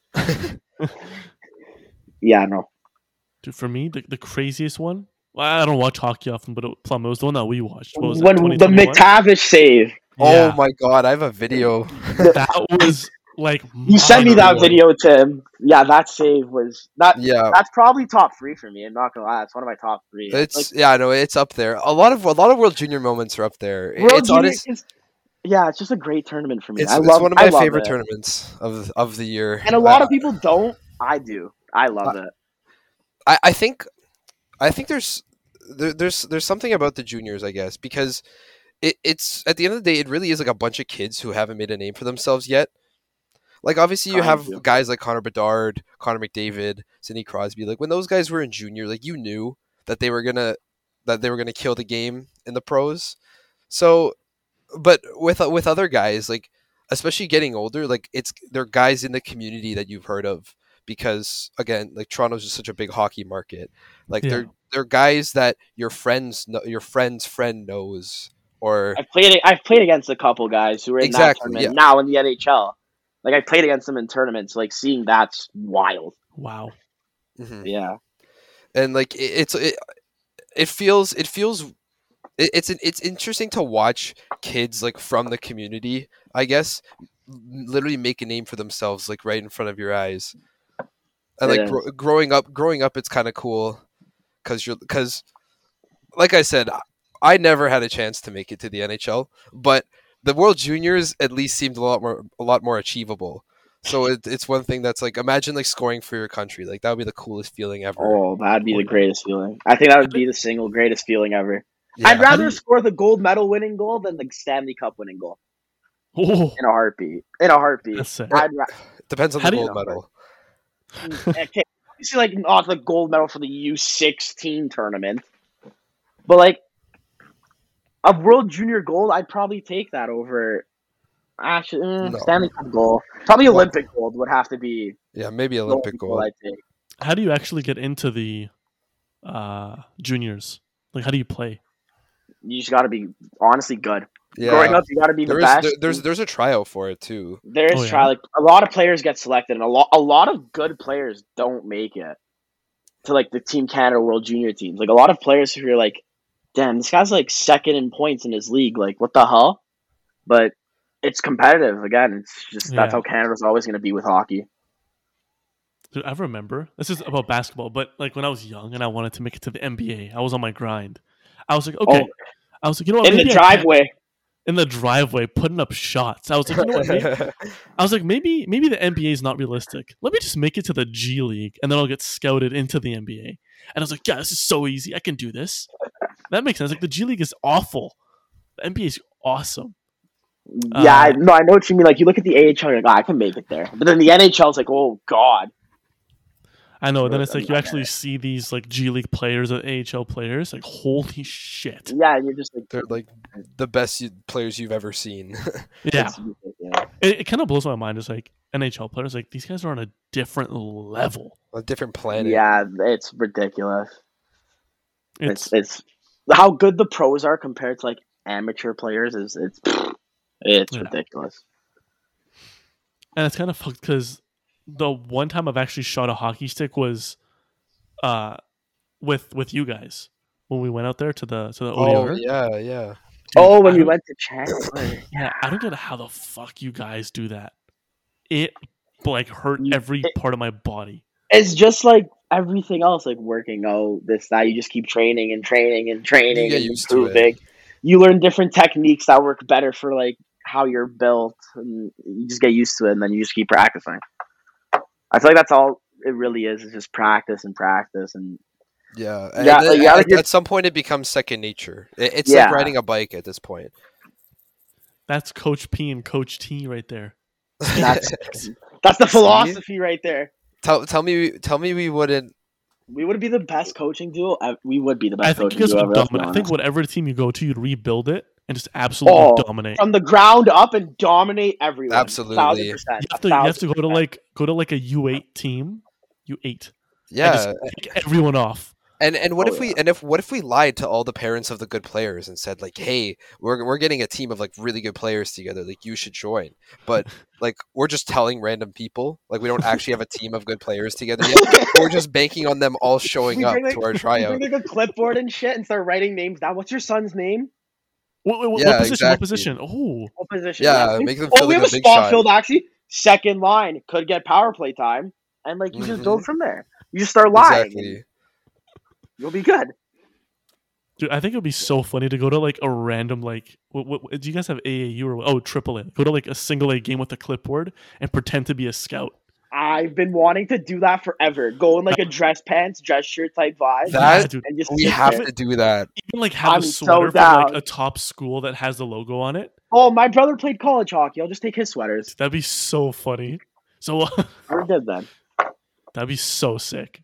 yeah, no. Dude, for me, the craziest one. Well, I don't watch hockey often, but Plum, it was the one that we watched. What was it? When the 2021. McTavish save, Oh Yeah, my god, I have a video. that was like you sent me mind that blowing. video, Tim. Yeah, that save was that. Yeah, That's probably top three for me. I'm not gonna lie, it's one of my top three. Like it's yeah, no, it's up there. A lot of World Junior moments are up there. World It's Junior honest. is yeah, it's just a great tournament for me. It's one of I my love favorite it, tournaments of the year. and a lot of people don't. I do. I love it. I think there's there's something about the juniors, I guess, because it's at the end of the day, it really is like a bunch of kids who haven't made a name for themselves yet. Like obviously you Trying have to. guys like Connor Bedard, Connor McDavid, Sidney Crosby. Like when those guys were in junior, like you knew that they were gonna kill the game in the pros. So, but with other guys, like especially getting older, like they're guys in the community that you've heard of, because again, like Toronto's just such a big hockey market. Like Yeah, they're guys that your friend's friend knows, or I've played against a couple guys who were in that exactly, yeah. tournament now in the NHL. Like I played against them in tournaments. Like seeing that's wild. wow. Hmm. Yeah. And like it feels it's interesting to watch kids like from the community, I guess, literally make a name for themselves like right in front of your eyes. And It like is. growing up, it's kind of cool because like I said, I never had a chance to make it to the NHL, but the World Juniors at least seemed a lot more achievable. So it's one thing that's like, imagine like scoring for your country, like that would be the coolest feeling ever. Oh, that'd be Oh the yeah. greatest feeling. I think that How would do, be the single greatest feeling ever. I'd Yeah. how do rather you? score the gold medal winning goal than the Stanley Cup winning goal Oh, in a heartbeat. In a heartbeat. that's sick. Uh, I'd ra- Depends on How the do you? in gold a medal. Okay, obviously, like not the gold medal for the U16 tournament, but like a World Junior gold, I'd probably take that over. Actually, No. Stanley Cup gold. Probably Well, Olympic gold would have to be yeah, maybe the Olympic only gold gold. I'd take. How do you actually get into the juniors? Like, how do you play? You just got to be honestly good. Growing Yeah. up, you got to be the best. There's a tryout for it too. Oh There's yeah. like a lot of players get selected, and a lot of good players don't make it to like the Team Canada World Junior teams. Like a lot of players who are like, damn, this guy's like second in points in his league. Like what the hell? But it's competitive. Again, it's just that's Yeah. how Canada's always going to be with hockey. Dude, I remember this is about basketball, but like when I was young and I wanted to make it to the NBA, I was on my grind. I was like, okay. Oh, I was like, you know what? in the Maybe I can driveway. in the driveway putting up shots. I was like, you know what? Maybe the NBA is not realistic. Let me just make it to the G League, and then I'll get scouted into the NBA. And I was like, yeah, this is so easy. I can do this. That makes sense. Like the G League is awful. The NBA is awesome. Yeah, I know what you mean. Like you look at the AHL, you're like, I can make it there. But then the NHL is like, oh god. I know. Then it's like you actually see these like G League players or AHL players. Like holy shit. Yeah, and you're just like, They're like the best players you've ever seen. Yeah. yeah. It kind of blows my mind. Just like NHL players, like these guys are on a different level. A different planet. Yeah, it's ridiculous. It's It's how good the pros are compared to like amateur players is it's Yeah. ridiculous. and it's kind of fucked because the one time I've actually shot a hockey stick was, with you guys when we went out there to the Oh ODR. yeah. Dude, Oh, when I you don't- went to Chandler. Yeah, I don't get how the fuck you guys do that. It like hurt You- every part of my body. It's just like everything else, like working out, this, that. You just keep training and training and training You get and used to it. improving. You learn different techniques that work better for like how you're built, and you just get used to it, and then you just keep practicing. I feel like that's all it really is just practice and practice. And Yeah. Yeah, And like, then yeah, like at some point, it becomes second nature. It's Yeah. like riding a bike at this point. That's Coach P and Coach T right there. that's the philosophy right there. Tell me we wouldn't. We would be the best coaching duo. We would be the I best think you coaching guys duo would ever. Let's be dominate. I think honest. whatever team you go to, you'd rebuild it and just absolutely Oh, dominate. From the ground up and dominate everyone. Absolutely. 1,000%. You have to go to like a U8 team. U8. Yeah. And just pick everyone off. And what Oh, if we yeah. what if we lied to all the parents of the good players and said like, hey, we're getting a team of like really good players together, like you should join. But like we're just telling random people, like we don't actually have a team of good players together yet. We're just banking on them all showing We up bring, to our we tryout. bring like a clipboard and shit and start writing names down. What's your son's name? What Yeah, position? exactly. What position? Oh, What position? Yeah, make them Oh, feel we like have a a big spot shot. filled actually. Second line could get power play time, and like you just build from there. You just start lying. Exactly. And you'll be good. dude, I think it would be so funny to go to like a random like. What do you guys have AAU or AAA? Go to like a single A game with a clipboard and pretend to be a scout. I've been wanting to do that forever. Go in like a dress pants, dress shirt type vibe, That- Yeah, dude. and just We sit have there. to do that. Even like have I'm a so sweater from like down. a top school that has the logo on it. Oh, my brother played college hockey. I'll just take his sweaters. That'd be so funny. So Never did that. that'd be so sick.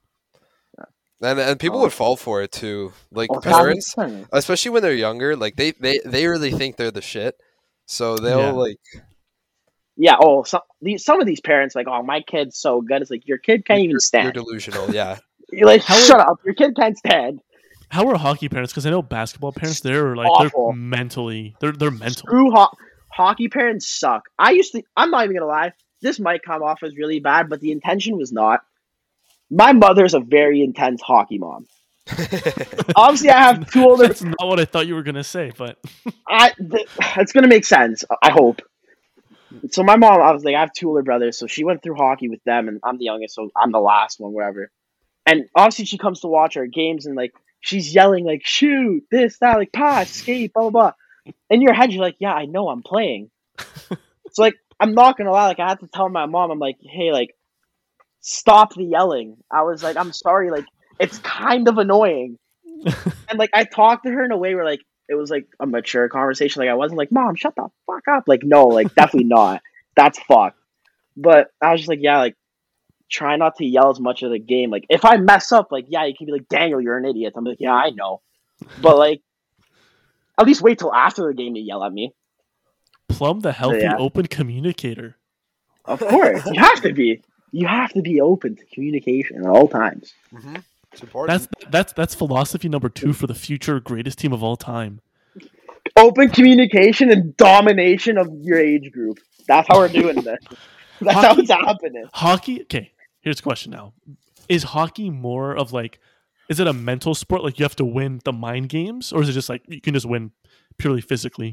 And people Oh. would fall for it too. Like Oh, parents, 1,000%. especially when they're younger, like they really think they're the shit. So they'll Yeah. like Yeah. Oh, some of these parents like, oh, my kid's so good. It's like your kid can't even you're stand. delusional. Yeah. You're like, How- shut up. Your kid can't stand. How are hockey parents? Because I know basketball parents, they're like Awful. they're mentally they're mental. Screw hockey parents suck. I'm not even gonna lie. This might come off as really bad, but the intention was not. My mother's a very intense hockey mom. Obviously, I have two older. That's not what I thought you were gonna say, but It's gonna make sense. I hope. So my mom, I was like, I have two older brothers, so she went through hockey with them, and I'm the youngest, so I'm the last one, whatever. And obviously, she comes to watch our games, and like she's yelling, like shoot this, that, like pass, skate, blah blah blah. In your head, you're like, yeah, I know I'm playing. So like, I'm not gonna lie, like I had to tell my mom, I'm like, hey, like, stop the yelling. I was like, I'm sorry, like it's kind of annoying. And like I talked to her in a way where like it was like a mature conversation. Like I wasn't like, Mom, shut the fuck up. Like no, like definitely not. That's fucked. But I was just like, yeah, like try not to yell as much of the game. Like if I mess up, like yeah, you can be like, Daniel, you're an idiot. I'm like, yeah, I know. But like at least wait till after the game to yell at me. Plum the healthy Yeah. open communicator. Of course. You have to be. You have to be open to communication at all times. Mhm. It's important. That's philosophy number 2 for the future greatest team of all time. Open communication and domination of your age group. That's how we're doing this. That's how Hockey- it's happening. Hockey. Okay, here's a question now: is hockey more of like, is it a mental sport? Like you have to win the mind games, or is it just like you can just win purely physically?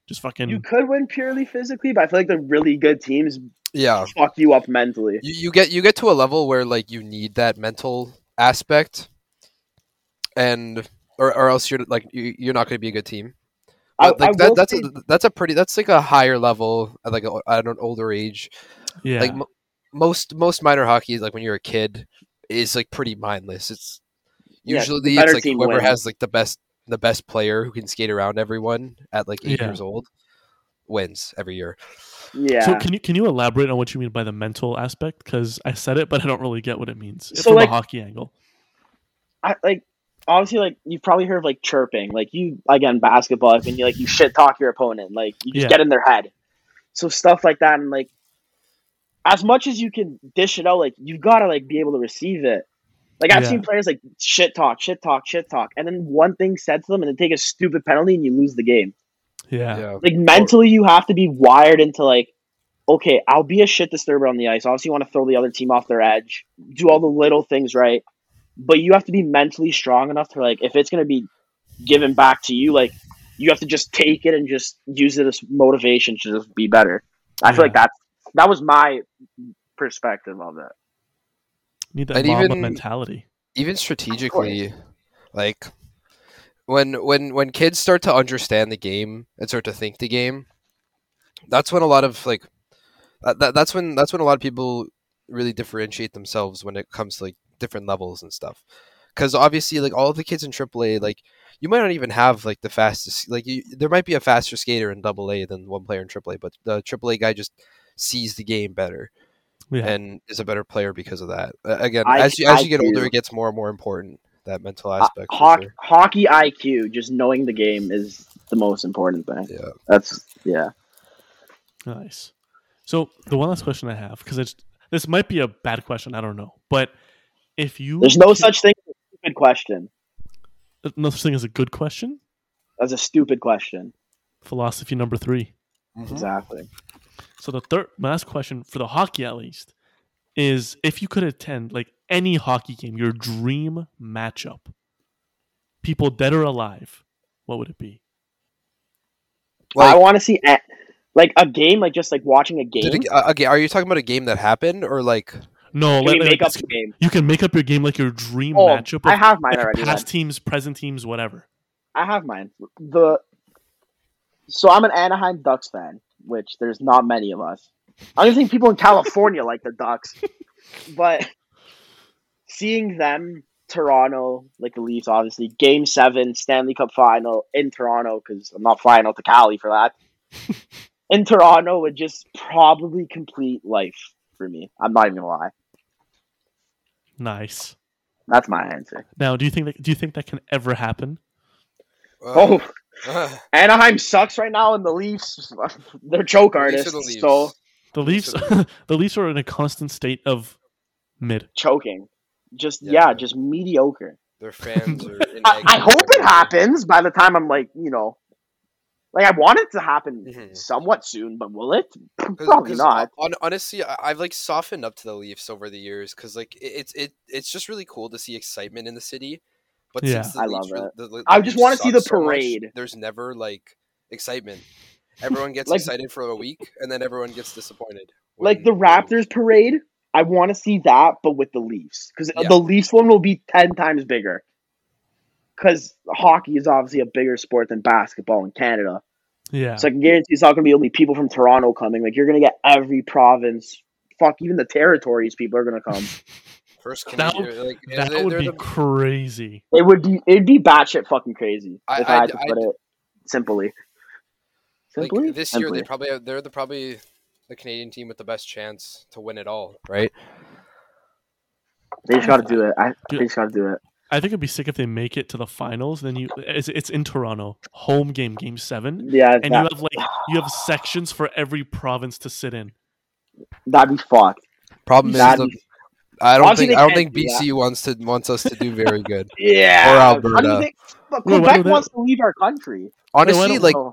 Just fucking. You could win purely physically, but I feel like the really good teams Yeah, fuck you up mentally. you get to a level where like you need that mental aspect, and or else you're like you're not going to be a good team. But like I will that's say, that's like a higher level, like at an older age. Yeah. Like most minor hockey, like when you're a kid, is like pretty mindless. It's yeah, the usually better it's like team whoever wins. has like the best player who can skate around everyone at like 8 Yeah. years old wins every year. Yeah. So can you elaborate on what you mean by the mental aspect? Because I said it, but I don't really get what it means So, from like- a hockey angle. Obviously, like you've probably heard of like chirping, like you again basketball, like when you shit talk your opponent, like you just Yeah. get in their head. So stuff like that, and like as much as you can dish it out, like you've got to like be able to receive it. Like I've Yeah. seen players like shit talk, and then one thing said to them, and then take a stupid penalty, and you lose the game. Yeah. Like mentally, you have to be wired into like, okay, I'll be a shit disturber on the ice. Obviously, you want to throw the other team off their edge, do all the little things right, but you have to be mentally strong enough to like, if it's gonna be given back to you, like you have to just take it and just use it as motivation to just be better. I feel like that was my perspective of it. Need that And Mamba even- mentality. Even strategically, like when kids start to understand the game and start to think the game, that's when a lot of like that's when a lot of people really differentiate themselves when it comes to like different levels and stuff. Because obviously, like all of the kids in AAA, like you might not even have like the fastest. Like there might be a faster skater in AA than one player in AAA, but the AAA guy just sees the game better Yeah. and is a better player because of that. Again, I- as you get older, IQ. it gets more and more important, that mental aspect. for sure. Hockey IQ, just knowing the game is the most important thing. Yeah. That's yeah. Nice. So the one last question I have, because this might be a bad question, I don't know, but if you There's no such thing as a stupid question. no such thing as a good question. That's a stupid question. Philosophy number 3. Mhm. Exactly. So my last question for the hockey at least is if you could attend like any hockey game, your dream matchup, people dead or alive, what would it be? I Like, want to see like a game, like just like watching a game. okay, are you talking about a game that happened or like? No, Can we like, make up it's- the game? you can make up your game like your dream Oh, matchup. I of, have mine like, already. past then. teams, present teams, whatever. I have mine. So I'm an Anaheim Ducks fan, which there's not many of us. I don't think people in California like the Ducks, but seeing them, Toronto, like the Leafs, obviously, Game 7 Stanley Cup Final in Toronto, because I'm not flying out to Cali for that. In Toronto would just probably complete life for me. I'm not even gonna lie. Nice. That's my answer. Now, do you think that can ever happen? Oh, Anaheim sucks right now, and the Leafs, they're choke The Leafs artists. are the Leafs. So The Leafs, the Leafs are in a constant state of mid. choking. Just Yeah. just mediocre. Their fans are. I hope it happens by the time I'm like, like I want it to happen Mhm. somewhat soon, but will it? Probably not. Honestly, I've like softened up to the Leafs over the years because like it's just really cool to see excitement in the city. But Yeah. since the I Leafs love are- it. the I just Leafs wanna see the suck so much, parade. there's never like excitement. Everyone gets Like- excited for a week, and then everyone gets disappointed. Like the Raptors parade, I want to see that, but with the Leafs, because Yeah. the Leafs one will be 10 times bigger. Because hockey is obviously a bigger sport than basketball in Canada. Yeah. So I can guarantee it's not going to be only people from Toronto coming. Like you're going to get every province, fuck, even the territories. People are going to come. First That Canadian, like that they're would be the- crazy. It'd be batshit fucking crazy I- if I had to I- put it simply. like Simply. this year Simply. they're probably the Canadian team with the best chance to win it all, right? They just got to do it. Dude. They just got to do it. I think it'd be sick if they make it to the finals. Then it's in Toronto, home game, Game 7, Yeah, and you have sections for every province to sit in. that'd be fucked. Problem is, That'd be- I don't Obviously, think they I don't can't think do that. BC wants us to do very good. Yeah. Or How Alberta. do you think? But Wait, why Quebec do they- wants to leave our country. Honestly, don't- like So,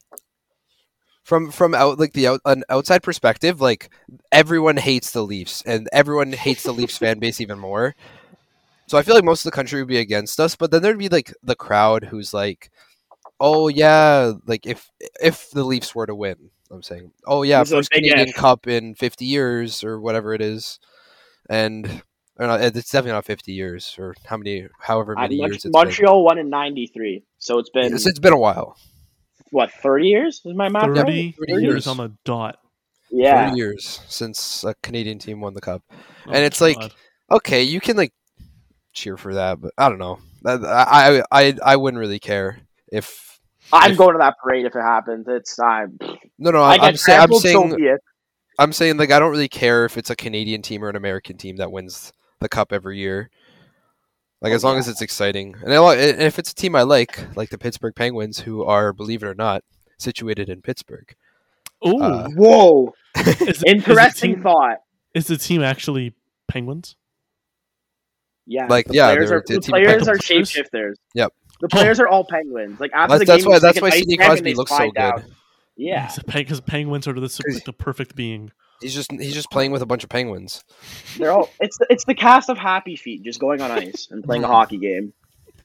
from out like an outside perspective, like everyone hates the Leafs and everyone hates the Leafs fan base even more. So I feel like most of the country would be against us, but then there'd be like the crowd who's like, oh yeah, like if the Leafs were to win, I'm saying, oh yeah, This is a first big Canadian if. Cup in 50 years or whatever it is, and or not, it's definitely not 50 years or however many years it's been. Montreal won in '93, so it's been It's been a while. what 30 years? Is my math right? 30 30 years years. on the dot. 30 Yeah, years since a Canadian team won the cup, Oh and my it's like, God. okay, you can like cheer for that, but I don't know. I wouldn't really care if I'm going to that parade if it happens. It's no. I get I'm canceled, so saying be it. I'm saying like I don't really care if it's a Canadian team or an American team that wins the cup every year. Like Oh, as long yeah. as it's exciting, and if it's a team I like the Pittsburgh Penguins, who are, believe it or not, situated in Pittsburgh. Oh, Whoa, is interesting thought. the team actually Penguins? Yeah, Like, the yeah, players they're are the the team of players are Penguins. shapeshifters. Yep. The players are all penguins. Like after the That's game, why you that's take why an ice Sidney pack and Crosby they looks so slide good. down. Yeah, Because penguins are the perfect being. He's just playing with a bunch of penguins. they're all. It's the cast of Happy Feet just going on ice and playing a hockey game.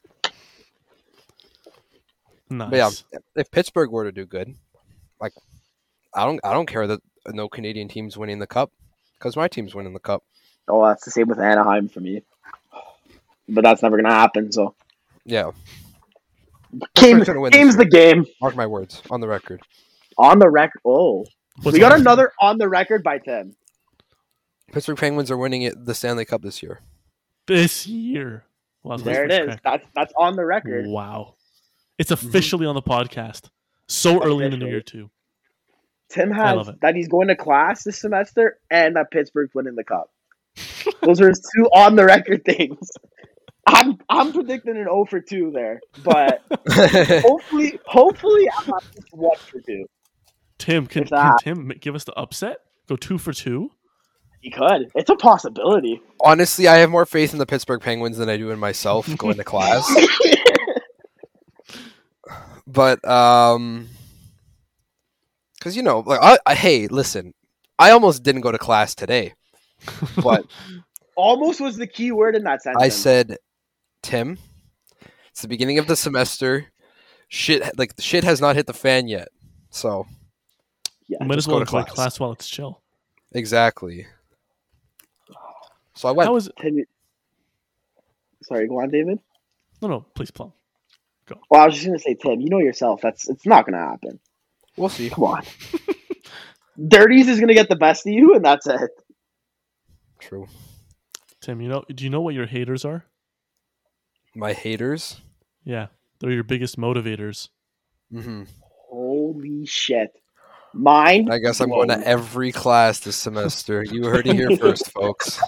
Nice. But yeah, if Pittsburgh were to do good, like I don't care that no Canadian team's winning the cup because my team's winning the cup. Oh, that's the same with Anaheim for me. But that's never gonna happen. So Yeah, game's gonna win this year. the game. Mark my words on the record. On the record. Oh, What's we got on- another on the record by Tim. Pittsburgh Penguins are winning the Stanley Cup this year. this year. Wow, that's my There it first is. crack. That's on the record. Wow. It's officially on the podcast. So early in the new year too. Tim I has love it. that he's going to class this semester and that Pittsburgh's winning the cup. Those are his two on the record things. I'm predicting an 0 for 2 there, but hopefully I'm not just 1 for 2. Tim, can If that- Tim give us the upset? Go 2 for 2? He could. It's a possibility. Honestly, I have more faith in the Pittsburgh Penguins than I do in myself going to class. But because like hey, listen, I almost didn't go to class today, but Almost was the key word in that sentence. I said, Tim, it's the beginning of the semester. Shit has not hit the fan yet. So yeah, You might as just well go to enjoy class. class while it's chill. exactly. So I went. How is it? Tim, sorry, go on, David. No, please, Plum. Well, I was just gonna say, Tim, you know yourself. It's not gonna happen. We'll see. Come on. Dirties is gonna get the best of you, and that's it. True. Tim, do you know what your haters are? My haters. Yeah, they're your biggest motivators. Mm-hmm. Holy shit. Mine. I guess I'm going to every class this semester. You heard it here first, folks.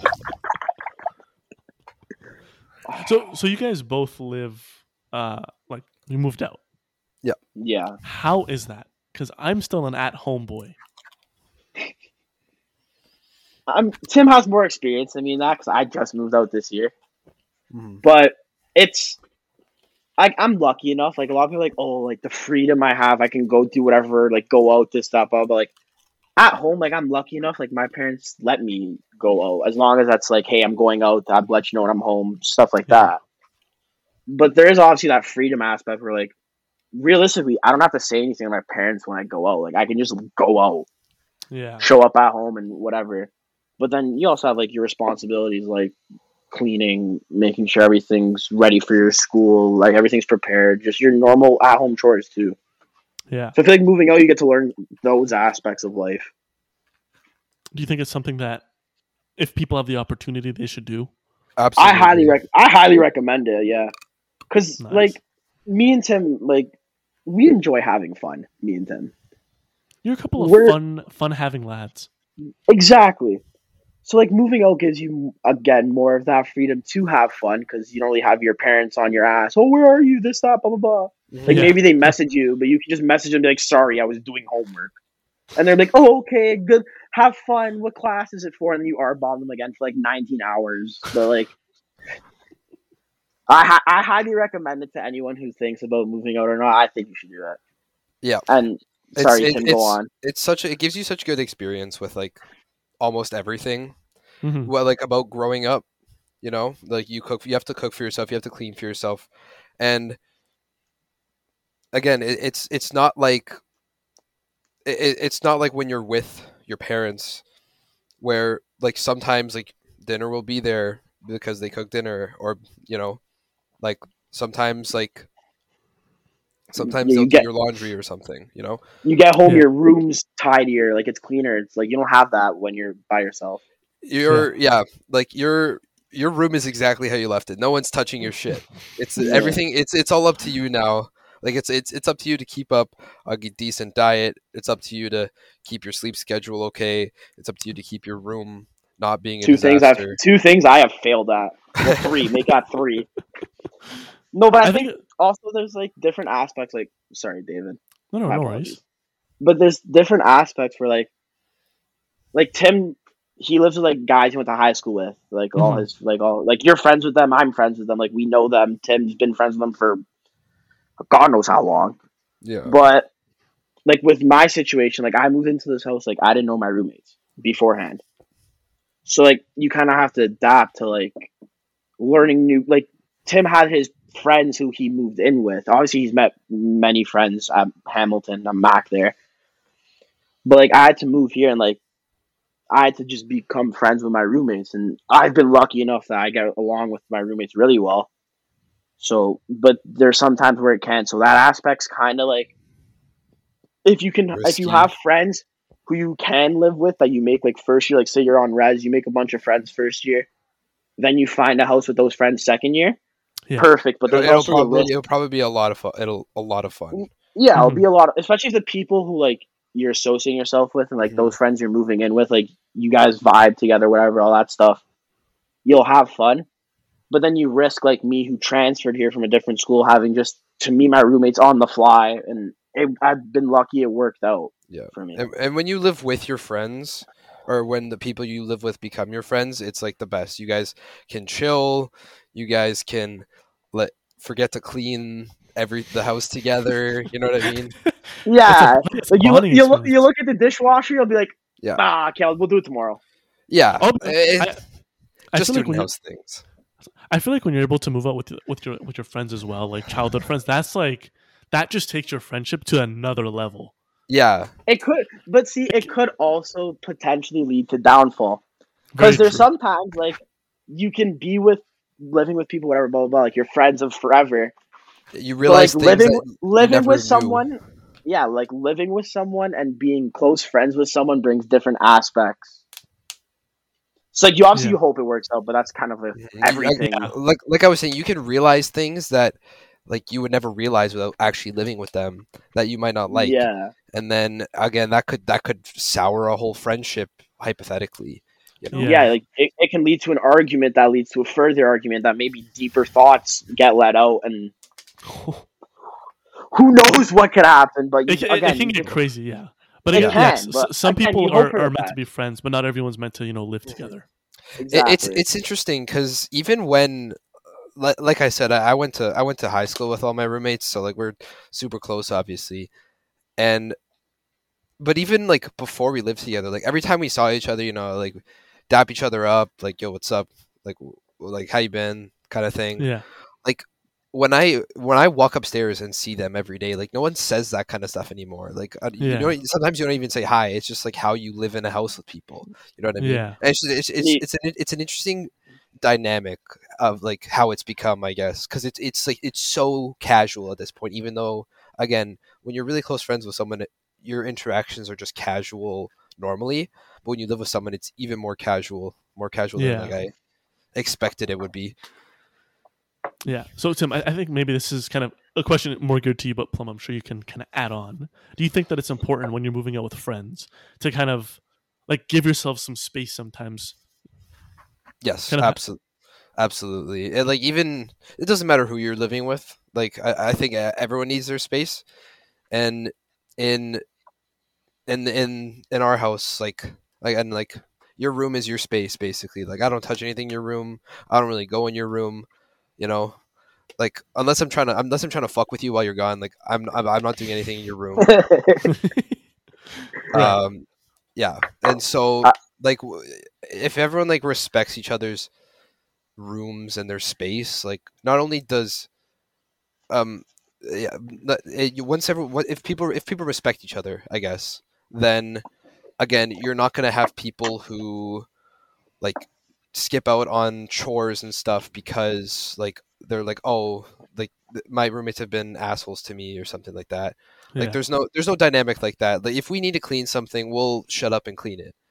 So you guys both live, like you moved out. Yeah. How is that? Because I'm still an at-home boy. Tim has more experience than me in that because I just moved out this year. Mm-hmm. But it's I'm lucky enough. Like a lot of people are like, oh, like the freedom I have, I can go do whatever, like go out this stuff. But like at home, like I'm lucky enough. Like my parents let me go out as long as that's like, hey, I'm going out. I'll let you know when I'm home, stuff like Yeah. that. But there is obviously that freedom aspect where like realistically, I don't have to say anything to my parents when I go out. Like I can just go out, Yeah. show up at home, and whatever. But then you also have like your responsibilities, like cleaning, making sure everything's ready for your school, like everything's prepared, just your normal at-home chores too. Yeah. So I feel like moving out, you get to learn those aspects of life. Do you think it's something that if people have the opportunity, they should do? Absolutely. I highly recommend it. Yeah, because Nice. like me and Tim, like we enjoy having fun. Me and Tim, You're a couple of We're- fun having lads. exactly. So like moving out gives you again more of that freedom to have fun because you don't really have your parents on your ass. Oh, where are you? This, that, blah blah blah. Like Yeah. maybe they message you, but you can just message them and be like, sorry, I was doing homework. And they're like, oh, okay, good. Have fun. What class is it for? And then you are bomb them again for like 19 hours. So like, I highly recommend it to anyone who thinks about moving out or not. I think you should do that. Yeah. And sorry, Tim, go on. It gives you such good experience with like almost everything. Mhm. Well, like about growing up, like you have to cook for yourself, you have to clean for yourself, and again, it's not like it's not like when you're with your parents, where like sometimes like dinner will be there because they cook dinner, or you know, like sometimes like sometimes Yeah, they'll do your laundry or something. You know, you get home, Yeah. your room's tidier, like it's cleaner. It's like you don't have that when you're by yourself. like your room is exactly how you left it. No one's touching your shit. It's Yeah. everything. It's all up to you now. Like it's up to you to keep up a decent diet. It's up to you to keep your sleep schedule okay. It's up to you to keep your room not being a disaster. Two things I have failed at. Well, three. Make that three. No, but I I think think also there's like different aspects. Like, sorry, David. no My no apologies. worries. But there's different aspects where like Tim, he lives with like guys he went to high school with. Like all Mhm. his all like you're friends with them. I'm friends with them. Like we know them. Tim's been friends with them for God knows how long. Yeah, But like with my situation, like I moved into this house. Like I didn't know my roommates beforehand. So like you kind of have to adapt to like learning new. Like Tim had his friends who he moved in with. Obviously, he's met many friends at Hamilton. I'm Mac there, but like I had to move here and like I had to just become friends with my roommates. And I've been lucky enough that I get along with my roommates really well. So, but there's sometimes where it can't. So that aspect's kind of like if you risky. have friends who you can live with that you make like first year, like say you're on res, you make a bunch of friends first year, then you find a house with those friends second year, Yeah. perfect. But there's also the risk. It'll probably be a lot of fun. It'll a lot of fun. Yeah, it'll be Mhm. a lot, especially if the people who like you're associating yourself with and like Mhm. those friends you're moving in with, like you guys vibe together, whatever, all that stuff. You'll have fun, but then you risk like me who transferred here from a different school having just to meet my roommates on the fly, and I've been lucky it worked out Yeah, for me. and when you live with your friends, or when the people you live with become your friends, it's like the best. You guys can chill. You guys can let forget to clean the house together. You know what I mean? Yeah, It's a like bonding you experience. look at the dishwasher, you'll be like, Yeah, okay, we'll do it tomorrow. yeah. Oh, I Just feel like student when you house things. I feel like when you're able to move out with your friends as well, like childhood friends, that's like that just takes your friendship to another level. Yeah, It could, but see, it could also potentially lead to downfall because Very there's true. sometimes like you can be with living with people, whatever, blah blah blah, like your friends of forever, you but like realize things that you living never with knew. someone, yeah, like living with someone and being close friends with someone brings different aspects. So like you obviously Yeah. you hope it works out, but that's kind of everything. Yeah. Like I was saying, you can realize things that like you would never realize without actually living with them that you might not like, Yeah, and then again that could sour a whole friendship hypothetically. You know? yeah, Yeah. like it can lead to an argument that leads to a further argument that maybe deeper thoughts get let out, and who knows what could happen. But you It again, can you get just crazy, yeah. But it Yeah. yes, can, but some again, people you hope for are the meant to be best. friends, but not everyone's meant to live Mhm. together. Exactly. It's interesting because even when like I said, I went to high school with all my roommates, so like we're super close, obviously. And but even like before we lived together, like every time we saw each other, you know, like dap each other up, like yo, what's up, like like how you been, kind of thing. Yeah. Like when I walk upstairs and see them every day, like no one says that kind of stuff anymore. Like you know, Yeah. sometimes you don't even say hi. It's just like how you live in a house with people. You know what I mean? Yeah. And See, it's an interesting dynamic of like how it's become, I guess, because it's like it's so casual at this point. Even though, again, when you're really close friends with someone, your interactions are just casual normally. But when you live with someone, it's even more casual than like Yeah. I expected it would be. Yeah. So Tim, I think maybe this is kind of a question more geared to you, but Plum, I'm sure you can kind of add on. Do you think that it's important when you're moving out with friends to kind of like give yourself some space sometimes? Yes, Kind of absolutely. Absolutely. And like even it doesn't matter who you're living with. Like I think everyone needs their space. And in in our house, like and like your room is your space basically. Like I don't touch anything in your room. I don't really go in your room. You know, like unless I'm trying to fuck with you while you're gone. Like I'm not doing anything in your room. right. Um, yeah. And so I, like if everyone like respects each other's rooms and their space, like not only does um yeah, if people respect each other, I guess, then again, you're not gonna have people who like skip out on chores and stuff because like they're like, oh, like my roommates have been assholes to me or something like that. Like Yeah. there's no dynamic like that. Like if we need to clean something, we'll shut up and clean it.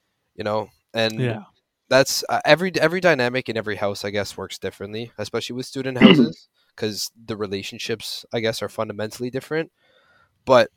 And Yeah. that's every dynamic in every house, I guess, works differently, especially with student houses, because the relationships, I guess, are fundamentally different. But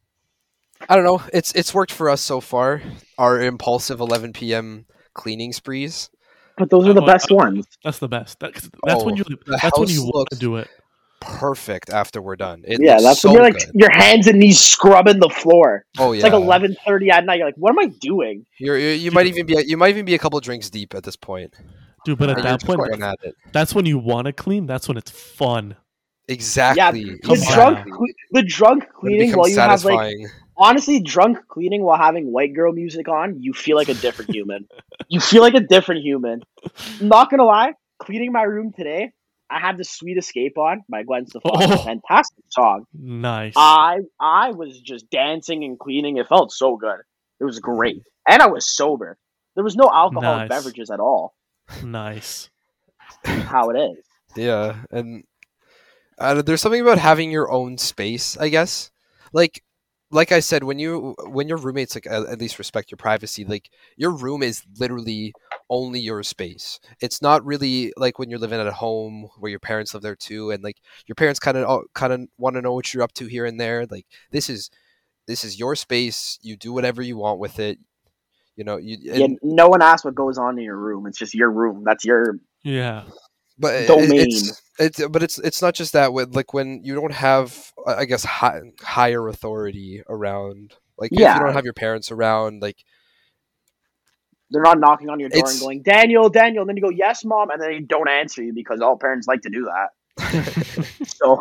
I don't know. It's worked for us so far. Our impulsive 11 p.m. cleaning sprees. But those are the best ones. That's the best. That's when Oh, you. the That's when house you want looks to do it. perfect after we're done. It Yeah, looks that's so when you're like good. your hands and knees scrubbing the floor. Oh It's like yeah. 11:30 at night. You're like, what am I doing? You might even be a couple drinks deep at this point. Dude, but at And you're that just point, going at it. that's when you want to clean. That's when it's fun. Exactly. Come The on drunk, now. the drunk When it cleaning while becomes you have like satisfying. honestly drunk cleaning while having white girl music on, you feel like a different human. You feel like a different human. I'm not gonna lie, cleaning my room today, I had the Sweet Escape on by Gwen Stefani. Oh. Fantastic song. Nice. I was just dancing and cleaning. It felt so good. It was great, and I was sober. There was no alcoholic Nice. beverages at all. Nice. How it is. Yeah, and there's something about having your own space, I guess. Like I said, when your roommates like at least respect your privacy, like your room is literally only your space. It's not really like when you're living at home where your parents live there too, and like your parents kind of want to know what you're up to here and there. Like this is your space. You do whatever you want with it. Yeah, no one asks what goes on in your room. It's just your room. That's your Yeah. But domain. it's not just that. When you don't have, I guess, higher authority around, like if you don't have your parents around, like they're not knocking on your door and It's- going, Daniel, and then you go, yes, mom, and then they don't answer you because all parents like to do that. So,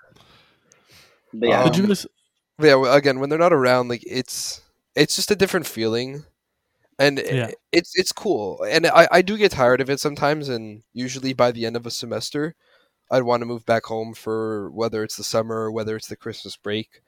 but yeah, Did you guys? yeah. Again, when they're not around, like it's just a different feeling, and Yeah. it's cool. And I do get tired of it sometimes, and usually by the end of a semester, I'd want to move back home for whether it's the summer or whether it's the Christmas break.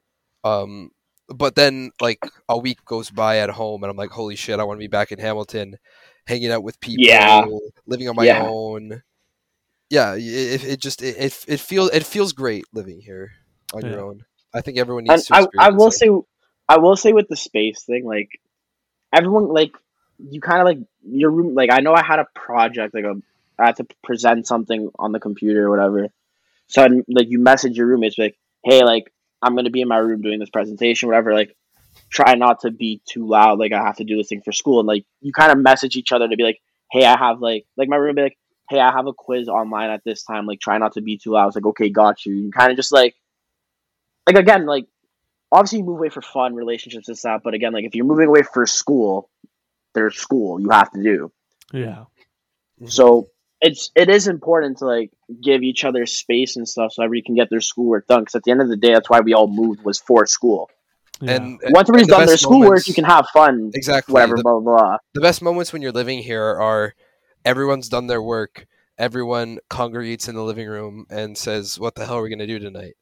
But then like a week goes by at home, and I'm like, holy shit, I want to be back in Hamilton, hanging out with people, Yeah. living on my Yeah. own. Yeah, it feels great living here on your Yeah. own. I think everyone and needs to I experience will it. say, with the space thing, like everyone, like you kind of like your room. Like I know I had a project, I had to present something on the computer or whatever. So like you message your roommates like, hey, like I'm gonna be in my room doing this presentation, whatever. Like try not to be too loud. Like I have to do this thing for school, and like you kind of message each other to be like, hey, I have like my room be like, hey, I have a quiz online at this time. Like try not to be too loud. I was like, okay, got you. You kind of just like again, like obviously you move away for fun, relationships and stuff. But again, like if you're moving away for school, there's school you have to do. Yeah. So it is important to like give each other space and stuff so everybody can get their schoolwork done. Because at the end of the day, that's why we all moved was for school. Yeah. And Once everybody's the done their best schoolwork, moments- you can have fun. exactly Whatever, the, blah blah blah. the best moments when you're living here are everyone's done their work, everyone congregates in the living room and says, what the hell are we going to do tonight?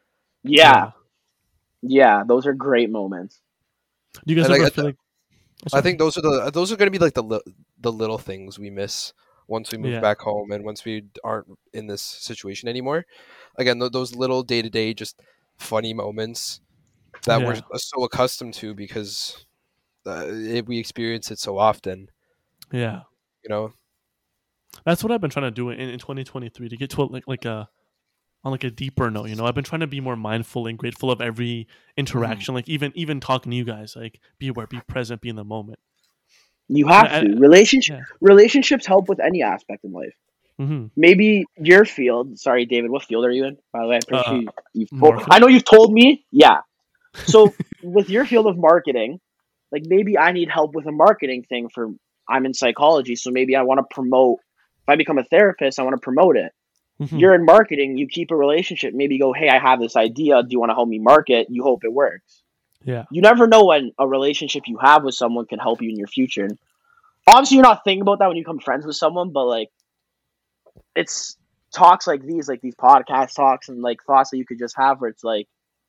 Yeah, those are great moments. Do you guys And ever I- feel like? I think those are going to be like the little things we miss once we move Yeah. back home and once we aren't in this situation anymore. Again, those little day-to-day just funny moments that we're so accustomed to because we experience it so often. Yeah. You know, That's what I've been trying to do in 2023 to get to on like a deeper note. I've been trying to be more mindful and grateful of every interaction. Like even talking to you guys, like be aware, be present, be in the moment. You have to. Relationships help with any aspect in life. Mm-hmm. Maybe your field. Sorry, David. What field are you in? By the way, I'm pretty sure marketing. I know you've told me. Yeah. So with your field of marketing, like maybe I need help with a marketing thing I'm in psychology, so maybe I want to promote. If I become a therapist, I want to promote it. Mm-hmm. You're in marketing. You keep a relationship. Maybe you go, hey, I have this idea. Do you want to help me market? You hope it works. Yeah. You never know when a relationship you have with someone can help you in your future. And obviously, you're not thinking about that when you become friends with someone, but like, it's talks like these podcast talks and like thoughts that you could just have where it's like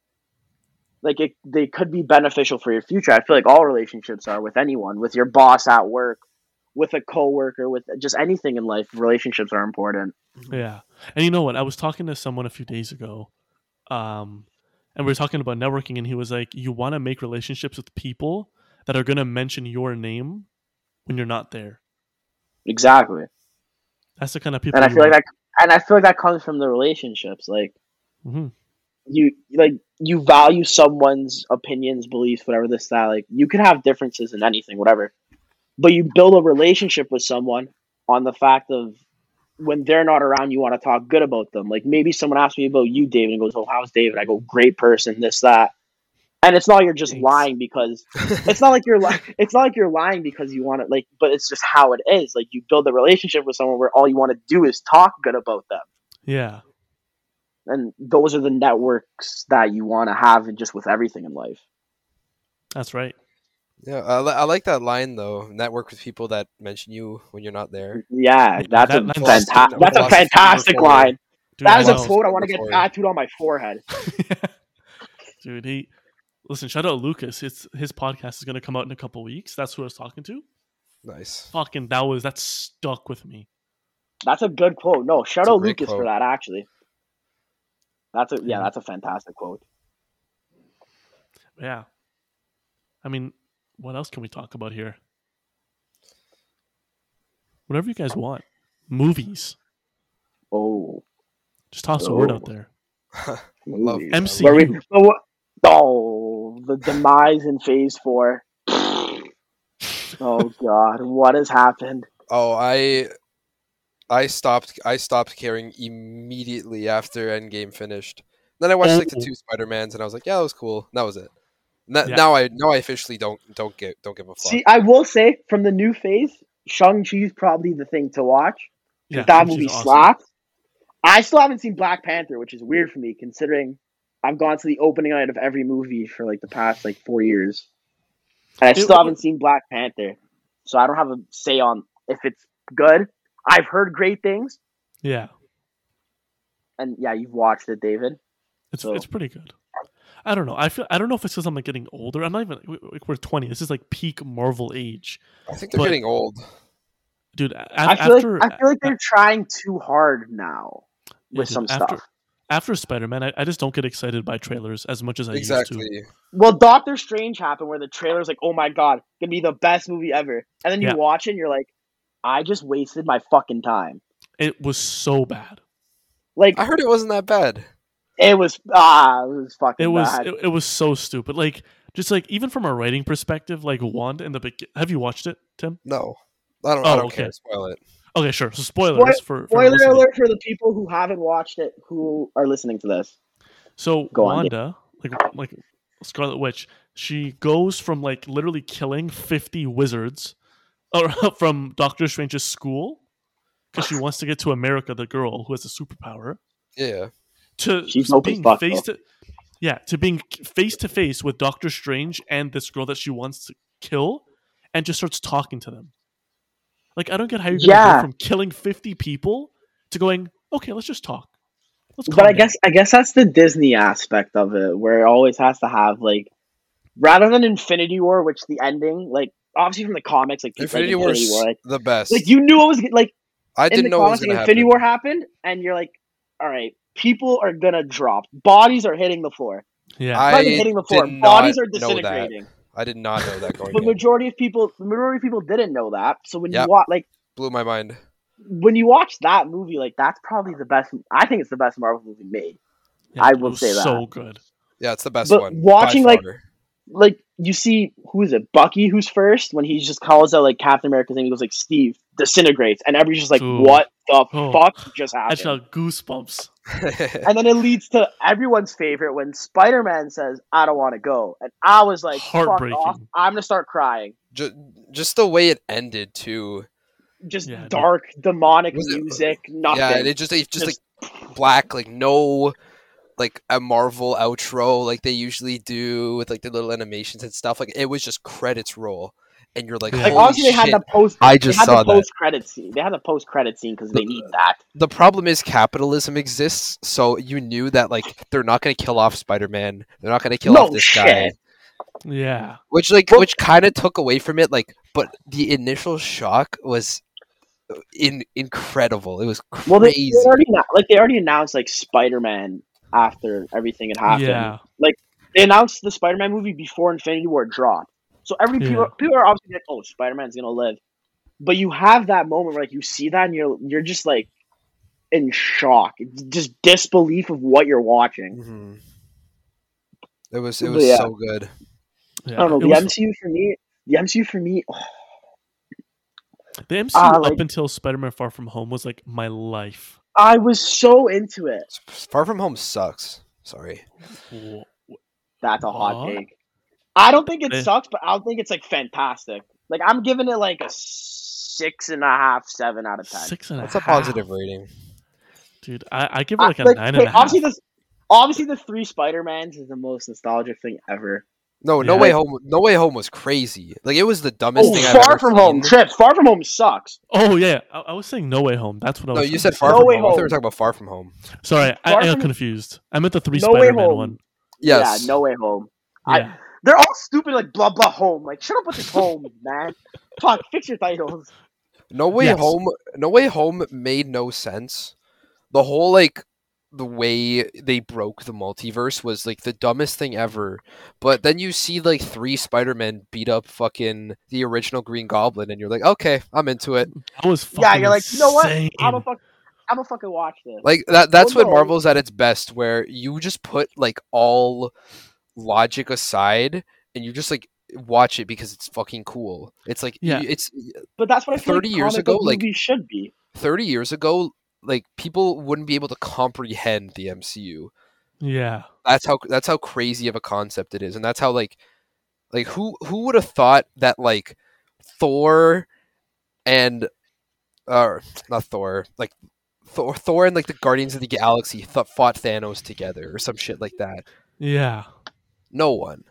they could be beneficial for your future. I feel like all relationships are with anyone, with your boss at work, with a coworker, with just anything in life. Relationships are important. Yeah. And you know what? I was talking to someone a few days ago, and we were talking about networking, and he was like, you want to make relationships with people that are going to mention your name when you're not there. Exactly. That's the kind of people And I you feel like want. I feel like that comes from the relationships. Like Mm-hmm. you value someone's opinions, beliefs, whatever this that. Like you can have differences in anything, whatever, but you build a relationship with someone on the fact of when they're not around, you want to talk good about them. Like maybe someone asks me about you, David, and goes, "Oh, how's David?" I go, "Great person, this that." And it's not like you're just Thanks. lying because it's not like it's not like you're lying because you want it, like, but it's just how it is. Like you build a relationship with someone where all you want to do is talk good about them. Yeah. And those are the networks that you want to have and just with everything in life. That's right. Yeah, I like that line though. Network with people that mention you when you're not there. Yeah, Yeah, that's that a line's fantastic. That's a philosophy fantastic number four. line. Dude, That I is a know. quote I want to get Before. tattooed on my forehead. Dude, listen, shout out Lucas. His podcast is going to come out in a couple weeks. That's who I was talking to. Nice. Fucking, that stuck with me. That's a good quote. No, shout It's a out great Lucas for quote. that. Actually, that's Yeah. that's a fantastic quote. Yeah. I mean, what else can we talk about here? Whatever you guys want. Movies. Oh, Just toss a word Oh. out there. Love movies. MCU. Where we, the demise in Phase 4. Oh God, what has happened? Oh, I stopped caring immediately after Endgame finished. Then I watched like the Oh. 2 Spider-Mans and I was like, yeah, that was cool. And that was it. Yeah. Now I officially don't give a fuck. See, I will say from the new Phase, Shang-Chi is probably the thing to watch. Yeah, That Shang-Chi's movie awesome. slaps. I still haven't seen Black Panther, which is weird for me considering I've gone to the opening night of every movie for like the past 4 years, and I still haven't seen Black Panther. So I don't have a say on if it's good. I've heard great things, Yeah. and yeah, you've watched it, David. It's pretty good. I don't know. I don't know if it's because I'm like getting older. I'm not even like we're 20. This is like peak Marvel age. I think they're But- getting old. Dude, I feel like they're trying too hard now with some stuff. After Spider-Man, I just don't get excited by trailers as much as I used to. Exactly. Well, Doctor Strange happened where the trailer's like, oh my God, gonna be the best movie ever. And then you Yeah. watch it and you're like, I just wasted my fucking time. It was so bad. Like, I heard it wasn't that bad. it was fucking It was bad. it was so stupid. Like just like even from a writing perspective, like Wanda in the beginning. Have you watched it, Tim? No. I don't Oh, care. okay. Spoil it. Okay, sure. So spoilers for Spoiler listening. alert for the people who haven't watched it who are listening to this. So Go on, Wanda, like Scarlet Witch, she goes from like literally killing 50 wizards from Doctor Strange's school because she wants to get to America, the girl who has a superpower, Yeah. to She's dope as being fuck, face to face with Doctor Strange and this girl that she wants to kill, and just starts talking to them. Like I don't get how you're gonna Yeah. go from killing 50 people to going, okay, let's just talk. Let's But calm I down." guess that's the Disney aspect of it, where it always has to have like, rather than Infinity War, which the ending, like obviously from the comics, like Infinity like, War's War, the best. like you knew it was like I in didn't the know it was comics, going to Infinity happen. War happened, and you're like, all right, people are gonna drop, bodies are hitting the floor, Yeah. not even hitting the floor, did bodies not are know that. disintegrating. I did not know that going The in. majority of people didn't know that. So when Yep. you watch, like Blew my mind. when you watch that movie, like that's probably the best. I think it's the best Marvel movie made. Yeah, I it will was say that. so good. Yeah, it's the best But one. watching, by like, far. Like you see, who is it? Bucky, who's first when he just calls out like Captain America's name. He goes like Steve disintegrates, and everybody's just like, Dude. "What the Oh. fuck just I happened?" just got goosebumps. And then it leads to everyone's favorite when Spider-Man says, "I don't want to go," and I was like, "Fuck Heartbreaking. off! I'm gonna start crying." just the way it ended too. Just Yeah, dark, demonic Was it- music, nothing. Yeah, and it just like black, like no, like a Marvel outro like they usually do with like the little animations and stuff. Like it was just credits roll, and you're like, Yeah. Like holy obviously they had shit. the post. I just they had saw the that. post credit scene. They had the post credit scene because they need that. The problem is capitalism exists, so you knew that like they're not going to kill off Spider-Man. They're not going to kill No off this shit. guy. Yeah. Which kind of took away from it, like, but the initial shock was incredible. It was Well, crazy. they already announced like Spider-Man after everything had happened. Yeah. Like they announced the Spider-Man movie before Infinity War dropped. So people are obviously like, oh, Spider-Man's gonna live. But you have that moment where like you see that and you're just like in shock, just disbelief of what you're watching. Mm-hmm. It was Yeah. so good. Yeah. I don't know. It The was- MCU for me. Oh, The MCU like- up until Spider-Man Far From Home was like my life. I was so into it. Far From Home sucks. Sorry. That's a hot What? take. I don't think it Eh. sucks, but I don't think it's like fantastic. Like I'm giving it like a 6.5, 7 out of 10. 6.5. That's a positive rating. Dude. I give it like a 9.5. Obviously, the 3 Spider-Mans is the most nostalgic thing ever. No Yeah. Way Home. No Way Home was crazy. Like it was the dumbest thing I've Far ever From seen. Home, Trips. Far From Home sucks. Oh yeah, I was saying No Way Home. That's what I No, was. you trying said to Far say. No From Way Home. I thought we Home. were talking about Far From Home. Sorry, I Far got From- confused. I meant the 3 No Way Spider-Man Home. one. Yes. Yeah, No Way Home. Yeah. They're all stupid like blah blah home. Like shut up with this home, man. Fuck, fix your titles. No Way Yes. Home. No Way Home made no sense. The whole like the way they broke the multiverse was like the dumbest thing ever. But then you see like 3 Spider-Men beat up fucking the original Green Goblin, and you're like, okay, I'm into it. I was fucking Yeah, you're like, you know what? insane. I'm gonna fucking watch this. Like that's Well, when no. Marvel's at its best, where you just put like all logic aside and you just like watch it because it's fucking cool. It's like Yeah. it's But that's what I feel 30 like years comic ago, book like- movies should be. 30 years ago, like people wouldn't be able to comprehend the MCU. Yeah. That's how crazy of a concept it is, and that's how like who would have thought that like Thor and not Thor, like Thor and like the Guardians of the Galaxy fought Thanos together or some shit like that. Yeah. No one.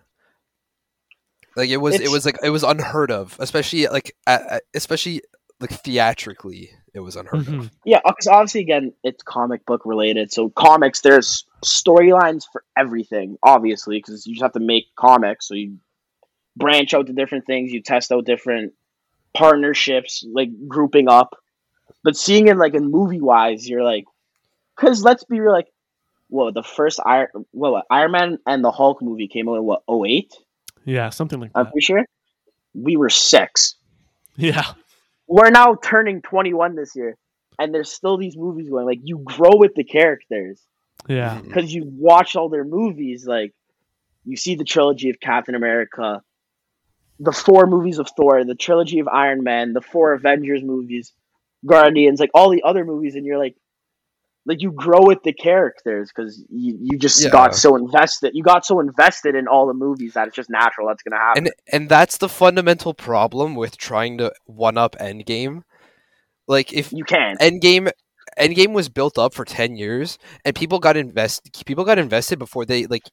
Like it was unheard of, especially like especially like theatrically, it was unheard Mhm. of. Yeah, because obviously, again, it's comic book related. So comics, there's storylines for everything, obviously, because you just have to make comics. So you branch out to different things, you test out different partnerships, like grouping up. But seeing it like in movie wise, you're like, because let's be real, like, the first Iron Man and the Hulk movie came out in 2008? Yeah, something like I'm that. pretty sure. We were 6. Yeah. We're now turning 21 this year, and there's still these movies going. Like, you grow with the characters Yeah. because you watch all their movies. Like, you see the trilogy of Captain America, the 4 movies of Thor, the trilogy of Iron Man, the 4 Avengers movies, Guardians, like all the other movies, and you're like you grow with the characters because you just Yeah. got so invested. You got so invested in all the movies that it's just natural that's gonna happen. And that's the fundamental problem with trying to one up Endgame. Like if You can. Endgame was built up for 10 years and people got invested before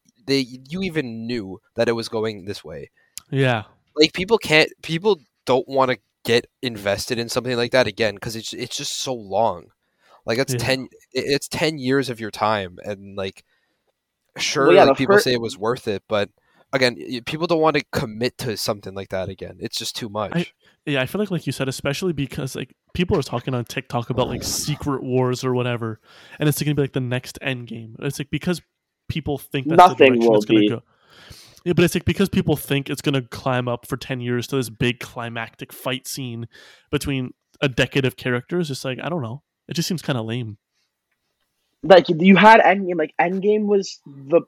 you even knew that it was going this way. Yeah. Like people don't want to get invested in something like that again because it's just so long. Like it's Yeah. 10 years of your time, and like sure, Well, yeah, like the people fir- say it was worth it, but again, people don't want to commit to something like that again. It's just too much. Yeah, I feel like you said, especially because like people are talking on TikTok about like Secret Wars or whatever, and it's gonna be like the next Endgame. It's like because people think that's the Nothing direction will it's gonna be. go. Yeah, but it's like because people think it's gonna climb up for 10 years to this big climactic fight scene between a decade of characters. It's like I don't know. It just seems kind of lame. Like you had Endgame. Like Endgame was the.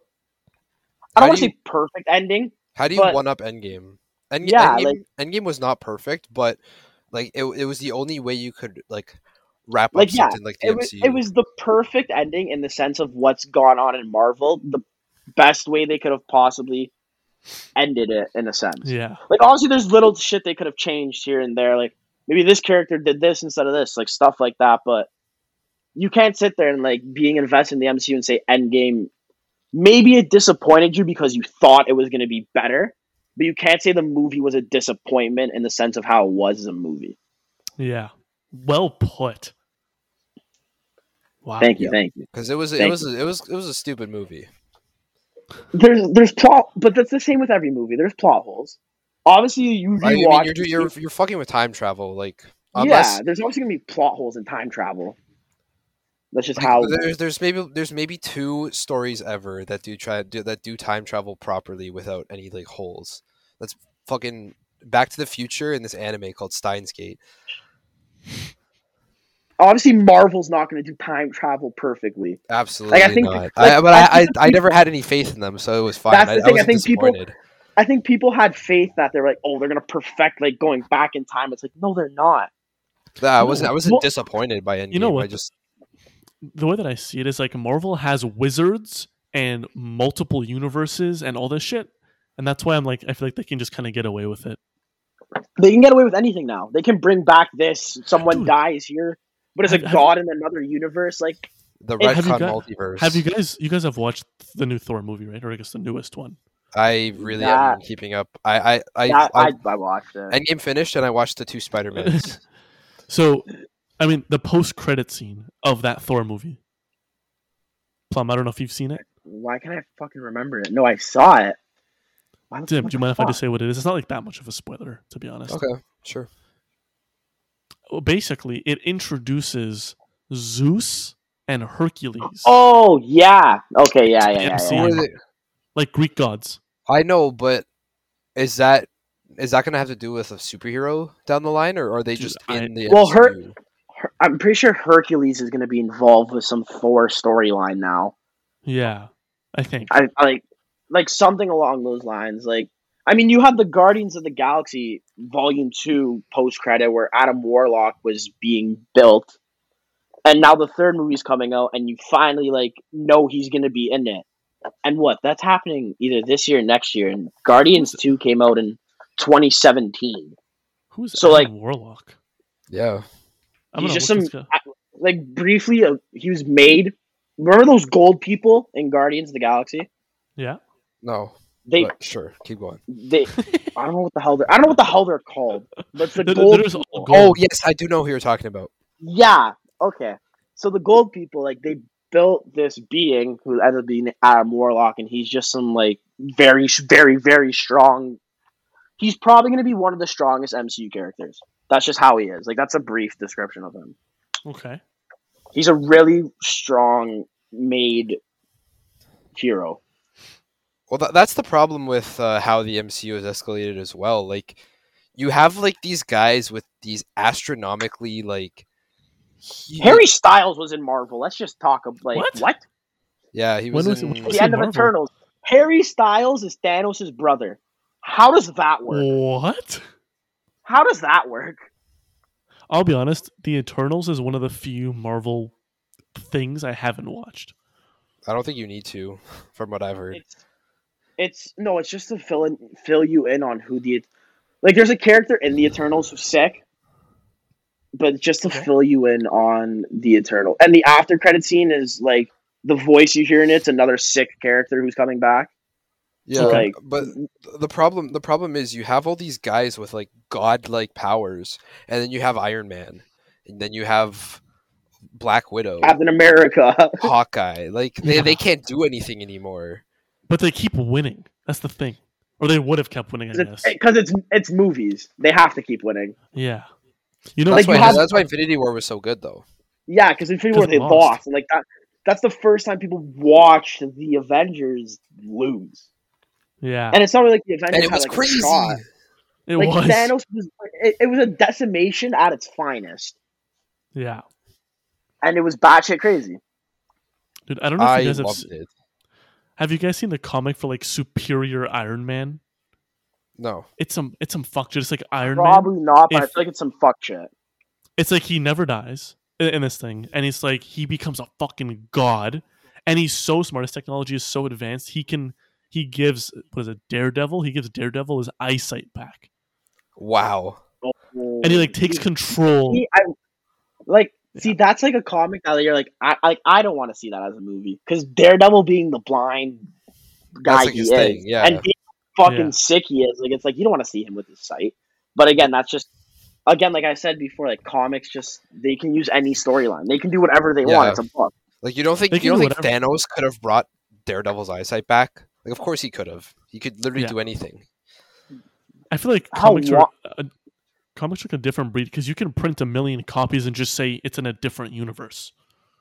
I How don't want do to say perfect ending. How do you but- one up Endgame? Yeah, Endgame was not perfect, but like it was the only way you could like wrap up Like yeah, something like the it was, MCU. it was the perfect ending in the sense of what's gone on in Marvel. The best way they could have possibly ended it in a sense. Yeah. Like obviously, there's little shit they could have changed here and there. Like maybe this character did this instead of this, like stuff like that. But you can't sit there and like being invested in the MCU and say Endgame. Maybe it disappointed you because you thought it was going to be better, but it was still a perfect ending. but you can't say the movie was a disappointment in the sense of how it was as a movie. Yeah. Well put. Wow. Thank you, Yeah. thank you. Because it was Thank a stupid movie. There's plot, but that's the same with every movie. There's plot holes. Obviously, you I mean, rewatch. you're fucking with time travel, like Yeah, unless there's obviously gonna be plot holes in time travel. That's just like, how. there's maybe 2 stories ever that do time travel properly without any like holes. That's fucking Back to the Future and this anime called Steins Gate. Obviously, Marvel's not going to do time travel perfectly. Absolutely I think, not. like, I never had any faith in them, so it was fine. That's the thing. I wasn't disappointed. I think people had faith that they're like, oh, they're going to perfect like going back in time. It's like, no, they're not. I wasn't Well- disappointed by Endgame. You know what? I just The way that I see it is like Marvel has wizards and multiple universes and all this shit. And that's why I'm like, I feel like they can just kind of get away with it. They can get away with anything now. They can bring back this. Someone Dude. dies here, but as a Have- god in another universe, like the Have you retcon got- multiverse. Have you guys have watched the new Thor movie, right? Or I guess the newest one. I really That- haven't been keeping up. I watched it. Endgame finished and I watched the 2 Spider-Mans. So, I mean, the post-credit scene of that Thor movie. Plum, I don't know if you've seen it. Why can't I fucking remember it? No, I saw it. Why the Tim, what do you the mind if I fuck? just say what it is? It's not like that much of a spoiler, to be honest. Okay, sure. Well, basically, it introduces Zeus and Hercules, Oh yeah. Okay. Yeah. Yeah. Yeah. MC. yeah. Who are they? like Greek gods. I know, but is that going to have to do with a superhero down the line, or are they Dude, just in the Well, MCU? I'm pretty sure Hercules is going to be involved with some Thor storyline now. Yeah, I think. I like something along those lines. Like, I mean, you had the Guardians of the Galaxy Volume 2 post credit where Adam Warlock was being built, and now the third movie's coming out, and you finally like know he's going to be in it. And that's happening either this year or next year. And Guardians 2 came out in 2017. Who's so, Adam Warlock? Yeah. I'm He's gonna just look some this guy. like briefly. He was made. Remember those gold people in Guardians of the Galaxy? Yeah. No. They But sure, keep going. I don't know what the hell they're. I don't know what the hell they're called. But it's the They're gold. just all people. gold. Oh yes, I do know who you're talking about. Yeah. Okay. So the gold people, like, they built this being who ended up being Adam Warlock, and he's just some like very, very, very strong. He's probably going to be one of the strongest MCU characters. That's just how he is. Like, that's a brief description of him. Okay. He's a really strong made hero. Well, that's the problem with how the MCU has escalated as well. Like, you have like these guys with these astronomically like Harry Styles was in Marvel. Let's just talk about What? Yeah, he was When was in. he- The end of Marvel? Eternals. Harry Styles is Thanos' brother. How does that work? What? How does that work? I'll be honest. The Eternals is one of the few Marvel things I haven't watched. I don't think you need to, from what I've heard. It's just to fill you in on who the like. There's a character in the Eternals who's sick, but just to Okay. fill you in on the Eternal. And the after credit scene is like the voice you hear in it's another sick character who's coming back. Yeah, So, like, but the problem is you have all these guys with like godlike powers, and then you have Iron Man, and then you have Black Widow, Captain America. Hawkeye. Like Yeah. they can't do anything anymore. But they keep winning. That's the thing. Or they would have kept winning, I guess. Because it's movies. They have to keep winning. Yeah. You know, That's Like, why you have- that's why Infinity War was so good though. Yeah, because Infinity War 'Cause they it lost. lost. And like that's the first time people watched the Avengers lose. yeah. And it's not really like the Avengers And it had, was like, a crazy. shot. It Like was. Thanos was it was a decimation at its finest. Yeah. And it was batshit crazy. Dude, I don't know if I you guys have loved it. have you guys seen the comic for like Superior Iron Man? No. It's some fuck shit. It's like Iron Man. Probably not, but I if- feel like it's some fuck shit. It's like he never dies in this thing, and it's like he becomes a fucking god, and he's so smart. His technology is so advanced. He gives what is it, Daredevil? He gives Daredevil his eyesight back, Wow. and he like takes control. See, that's like a comic that you're like, I don't want to see that as a movie because Daredevil being the blind guy That's like he his is, thing, yeah. and being fucking Yeah. sick he is. Like, it's like you don't want to see him with his sight. But again, that's just again, like I said before, like comics just they can use any storyline. They can do whatever they want. Yeah. It's a book. Like you don't They think can do whatever. Thanos could have brought Daredevil's eyesight back? Like, of course he could have. He could literally Yeah. do anything. I feel like How comics wa- are comics are like a different breed because you can print a million copies and just say it's in a different universe.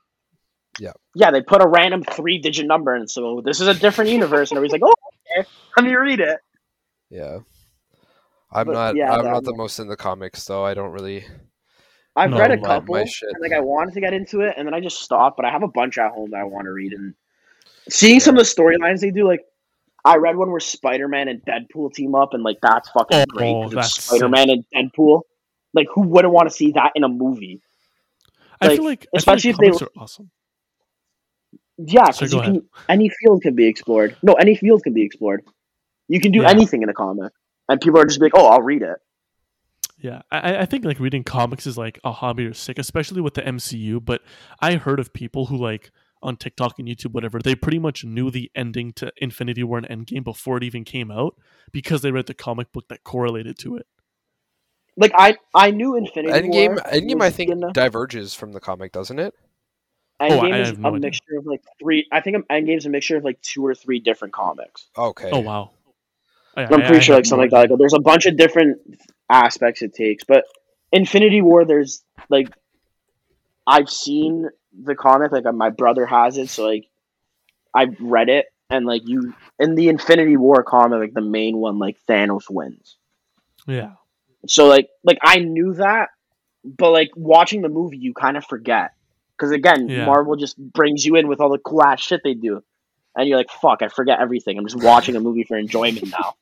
Yeah, they put a random 3-digit number and so this is a different universe, and everybody's like, oh, okay, let me read it. Yeah. I'm But, not. yeah, I'm that- not the most in the comics, though. I don't really. I've No, read a my- couple, my shit. and like I wanted to get into it, and then I just stopped. But I have a bunch at home that I want to read, and seeing some of the storylines they do, like I read one where Spider-Man and Deadpool team up, and like that's fucking great because that's it's Spider-Man and Deadpool. Like, who wouldn't want to see that in a movie? I feel like especially if comics are awesome. Yeah, Sorry, because go you ahead. can any field can be explored. No, any field can be explored. You can do Yeah. anything in a comic, and people are just like, "Oh, I'll read it." Yeah, I think like reading comics is like a hobby or sick, especially with the MCU. But I heard of people who like on TikTok and YouTube, whatever, they pretty much knew the ending to Infinity War and Endgame before it even came out because they read the comic book that correlated to it. Like I knew Infinity War. Endgame, was I think, gonna- diverges from the comic, doesn't it? Endgame I is have no a idea. mixture of like 3. I think Endgame's a mixture of like 2 or 3 different comics. Okay. Oh wow, I'm pretty sure like something like that. Like, there's a bunch of different aspects it takes, but Infinity War, there's like I've seen the comic. Like my brother has it, so like I've read it, and like you in the Infinity War comic, like the main one, like Thanos wins. Yeah, So like I knew that, but like watching the movie, you kind of forget because again, Yeah. Marvel just brings you in with all the cool ass shit they do, and you're like, "Fuck, I forget everything. I'm just watching a movie for enjoyment now,"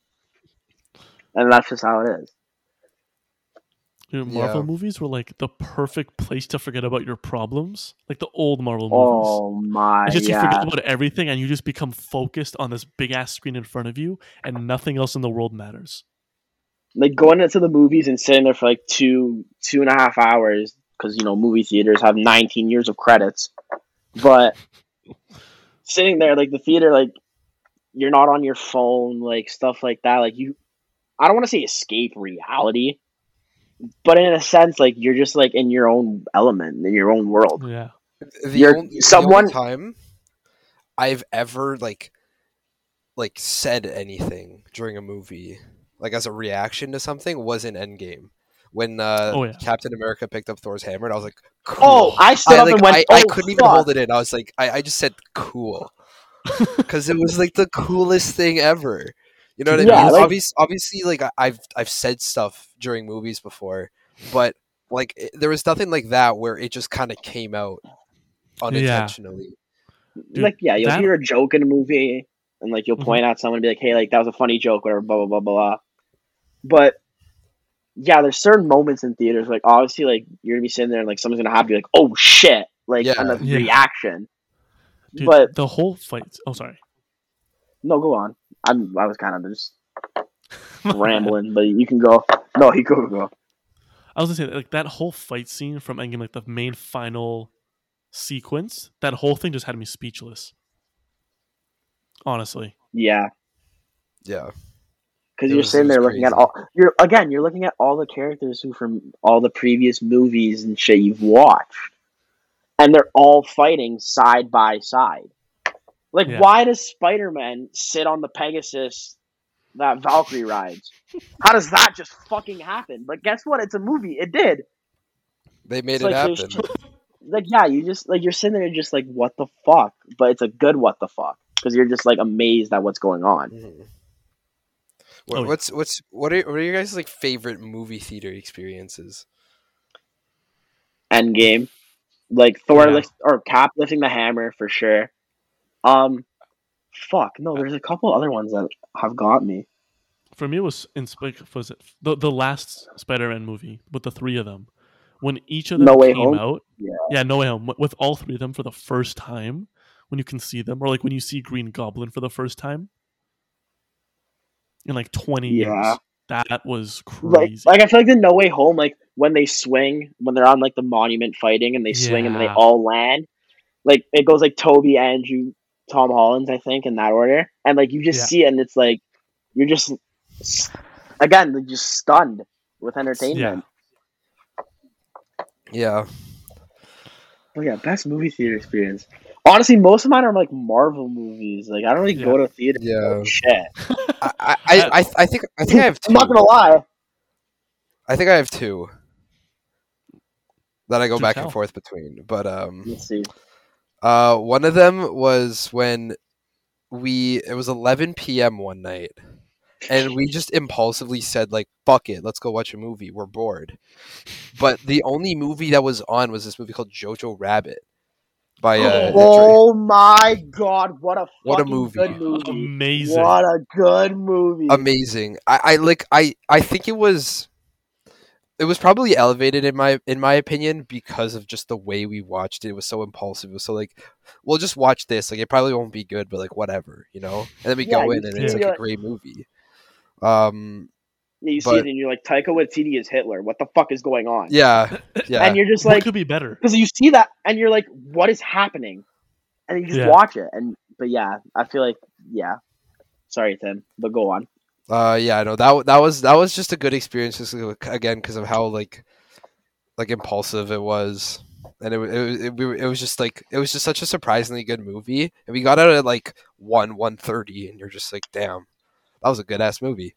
and that's just how it is. Dude, Marvel Yeah. movies were like the perfect place to forget about your problems, like the old Marvel movies. Oh my, It's just you forget yeah. about everything and you just become focused on this big ass screen in front of you, and nothing else in the world matters. Like going into the movies and sitting there for like 2.5 hours because movie theaters have 19 years of credits, but sitting there like the theater, like you're not on your phone, like stuff like that. Like I don't want to say escape reality, but in a sense, like you're just like in your own element, in your own world. Yeah, The You're- only someone- time I've ever like said anything during a movie, like as a reaction to something, was in Endgame when yeah. Captain America picked up Thor's hammer, and I was like, cool. Oh, I stood up and went, I "Oh, couldn't even fuck." hold it in. I was like, I just said cool because it was like the coolest thing ever. You know what I Yeah, mean? like- Obviously, like I've said stuff during movies before, but like there was nothing like that where it just kind of came out unintentionally. Dude, like yeah, you'll that- hear a joke in a movie and like you'll Mhm. point out someone and be like, "Hey, like that was a funny joke," whatever, blah blah blah blah blah. But yeah, there's certain moments in theaters, like obviously, like you're gonna be sitting there and like someone's gonna have to be like, "Oh shit!" Like Yeah. and a Yeah. reaction. dude, But the whole fight. Oh, sorry. no, go on. I was kind of just rambling, but you can go. No, you go. I was gonna say like that whole fight scene from Endgame, like the main final sequence. That whole thing just had me speechless. Honestly, Yeah, Yeah. because It you're was- sitting it was there looking at crazy. you're looking at all the characters who from all the previous movies and shit you've watched, and they're all fighting side by side. Like, Yeah. why does Spider-Man sit on the Pegasus that Valkyrie rides? How does that just fucking happen? But guess what? It's a movie. It did. They made It's it like happen. there's like yeah, you just like you're sitting there and just like what the fuck, but it's a good what the fuck because you're just like amazed at what's going on. Mhm. Oh, yeah. What are your guys' like favorite movie theater experiences? Endgame, like Thor Yeah. or Cap lifting the hammer for sure. Fuck no, there's a couple other ones that have got me. for me, it was was it the last Spider-Man movie with the three of them when each of them No Way came Home? out. Yeah. No Way Home with all three of them for the first time when you can see them, or like when you see Green Goblin for the first time in like 20 Yeah. years. That was Like, crazy. like I feel like the No Way Home, like when they swing, when they're on like the monument fighting and they swing and then they Yeah. all land, like it goes like Toby, Andrew, Tom Holland, I think, in that order, and like you just Yeah. see it and it's like you're just again just stunned with Yeah. entertainment. Yeah. But yeah, best movie theater experience. Honestly, most of mine are like Marvel movies. Like I don't really Yeah. go to theater. Yeah. Shit. I think I have I'm not two. gonna lie. I think I have two that I go Do back tell. and forth between. But Let's see. one of them was when it was 11 p.m. one night, and we just impulsively said like, "Fuck it, let's go watch a movie. We're bored." But the only movie that was on was this movie called Jojo Rabbit by Oh my god! What a What a fucking movie. good movie! Amazing. What a good movie! amazing. I think it was probably elevated in my opinion because of just the way we watched it. It was so impulsive. It was so like, we'll just watch this. Like it probably won't be good, but like whatever, you know. And then we Yeah, go you in and see it's it, like you're a like- great movie. Yeah, you see but- it and you're like, Taika Waititi is Hitler. What the fuck is going on? Yeah, yeah. And you're just What like, could be better? because you see that and you're like, what is happening? And you just Yeah. watch it. But yeah, I feel like Sorry, Tim, but go on. Yeah, no, that was just a good experience, just again because of how like impulsive it was, and it was just like it was just such a surprisingly good movie, and we got out at like 1:30, and you're just like, damn, that was a good ass movie.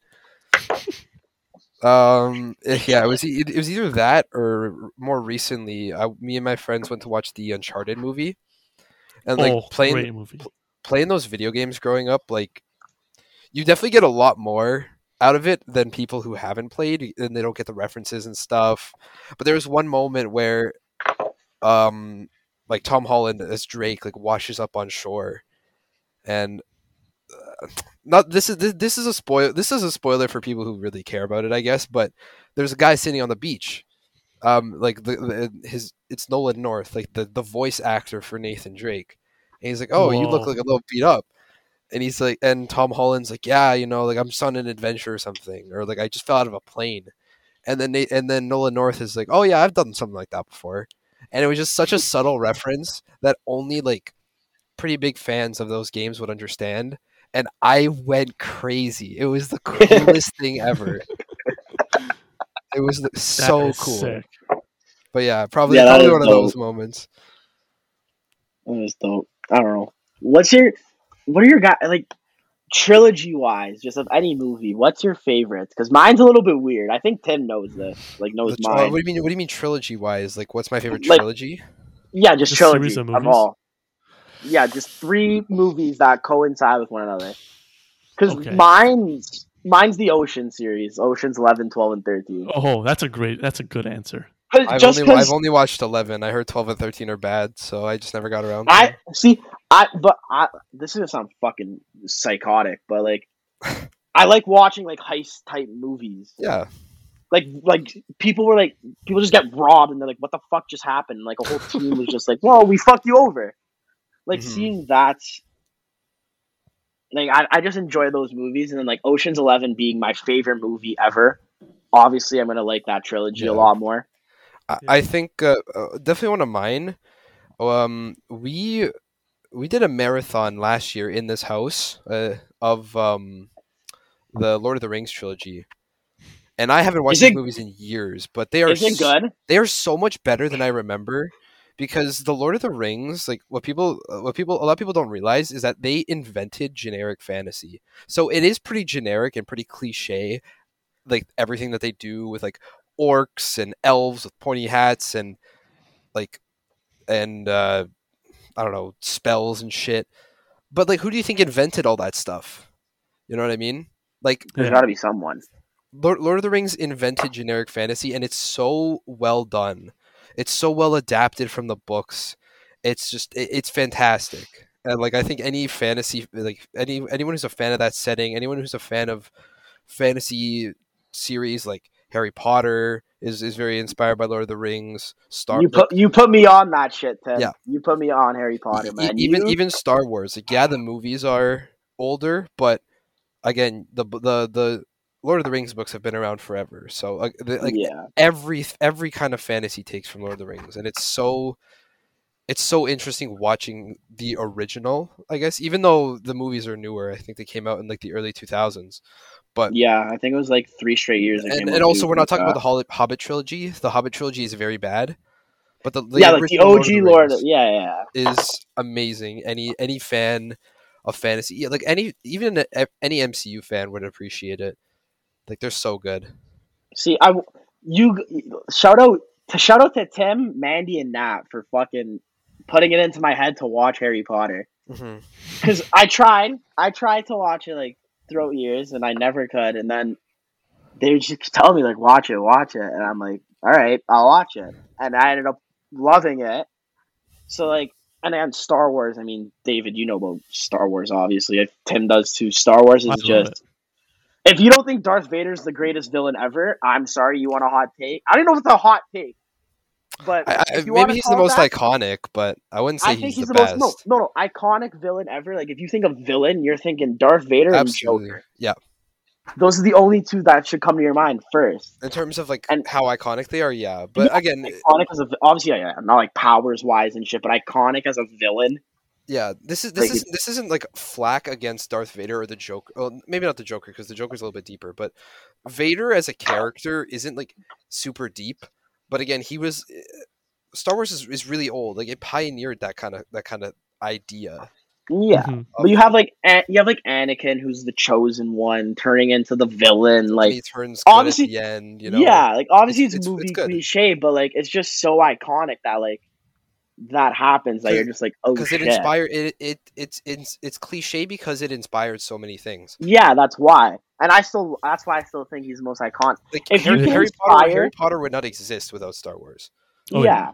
Yeah, it was either that or more recently, me and my friends went to watch the Uncharted movie, and like Great movie. playing those video games growing up, like you definitely get a lot more out of it than people who haven't played and they don't get the references and stuff. But there was one moment where like Tom Holland as Drake like washes up on shore, and not this is a spoiler for people who really care about it, I guess, but there's a guy sitting on the beach. Like it's Nolan North, like the voice actor for Nathan Drake. And he's like, "Oh, you look Whoa. like a little beat up." And he's like, and Tom Holland's like, "Yeah, you know, like I'm just on an adventure or something, or like I just fell out of a plane." And then Nolan North is like, "Oh yeah, I've done something like that before." And it was just such a subtle reference that only like pretty big fans of those games would understand. And I went crazy. It was the coolest thing ever. It was so is cool. sick. But yeah, probably Yeah, that probably is one of those moments. That was dope. I don't know. What are your guys like trilogy wise, just of any movie? What's your favorite? Because mine's a little bit weird. I think Tim knows this. Like knows mine. What do you mean trilogy wise? Like what's my favorite Like- trilogy? Yeah, just The trilogy series of of movies? all. Yeah, just 3 movies that coincide with one another. Because Okay. mine's the Ocean series, Oceans 11, 12, and 13. Oh, that's a good answer. I've Just only, I've because only watched 11. I heard 12 and 13 are bad, so I just never got around to I them. see. This is gonna sound fucking psychotic, but like, I like watching like heist type movies. Yeah. Like people just get robbed and they're like, what the fuck just happened? And, like a whole team was just like, whoa, we fucked you over. Like Mhm. seeing that, like I just enjoy those movies, and then like Ocean's 11 being my favorite movie ever. Obviously, I'm gonna like that trilogy a Yeah. lot more. I think definitely one of mine. We did a marathon last year in this house of the Lord of the Rings trilogy, and I haven't watched Is these it- movies in years, but they are Is it good? they are so much better than I remember, because the Lord of the Rings, like a lot of people don't realize is that they invented generic fantasy. So it is pretty generic and pretty cliche, like everything that they do with like orcs and elves with pointy hats and I don't know, spells and shit. But like, who do you think invented all that stuff? You know what I mean? Like, There's Yeah. got to be someone. Lord of the Rings invented generic fantasy, and it's so well done. It's so well adapted from the books. It's just it's fantastic. And like, I think any fantasy, like anyone who's a fan of that setting, anyone who's a fan of fantasy series like Harry Potter is very inspired by Lord of the Rings. You put me on that shit, Tim. Yeah. You put me on Harry Potter, man. Even Star Wars, like the movies are older, but again, the Lord of the Rings books have been around forever. So yeah. every kind of fantasy takes from Lord of the Rings, and it's so it's so interesting watching the original, I guess, even though the movies are newer. I think they came out in like the early 2000s. But Yeah, I think it was like 3 straight years it came and out. also we're not Like talking that. about the Hobbit trilogy. The Hobbit trilogy is very bad, but the Yeah, like the original Lord of OG the Lord. Rings Yeah. is amazing. Any fan of fantasy, yeah, like any MCU fan would appreciate it. Like they're so good. See, you shout out to Tim, Mandy, and Nat for fucking putting it into my head to watch Harry Potter. Hmm. Because I tried to watch it like throughout years, and I never could. And then they would just tell me like, watch it, and I'm like, all right, I'll watch it, and I ended up loving it. So like, and then Star Wars. I mean, David, you know about Star Wars, obviously. If Tim does too. Star Wars I is love it. just. If you don't think Darth Vader's the greatest villain ever, I'm sorry. You want a hot take? I don't know if it's a hot take, but if you want Maybe to he's the call it most that, iconic, but I wouldn't say I think he's the he's the most best. no iconic villain ever. Like if you think of villain, you're thinking Darth Vader and Absolutely, Joker. yeah. Those are the only two that should come to your mind first. In terms of like And how iconic they are, yeah. But yeah, again, iconic as obviously, yeah, not like powers wise and shit, but iconic as a villain. yeah, this Like, isn't like flack against Darth Vader or the Joker. Well, maybe not the Joker because the Joker's a little bit deeper, but Vader as a character isn't like super deep. But again, he was Star Wars is really old. Like it pioneered that kind of idea. yeah, Mhm. but you have like Anakin, who's the chosen one, turning into the villain. And Like he turns good obviously, at the end. You know, yeah, like obviously it's, it's movie good cliche, but like it's just so iconic that like that happens that you're just like, oh because it shit. inspired it's cliche because it inspired so many things. Yeah, that's why. And that's why I still think he's the most iconic. Like If you can Harry inspire, Potter would not exist without Star Wars. Oh, yeah.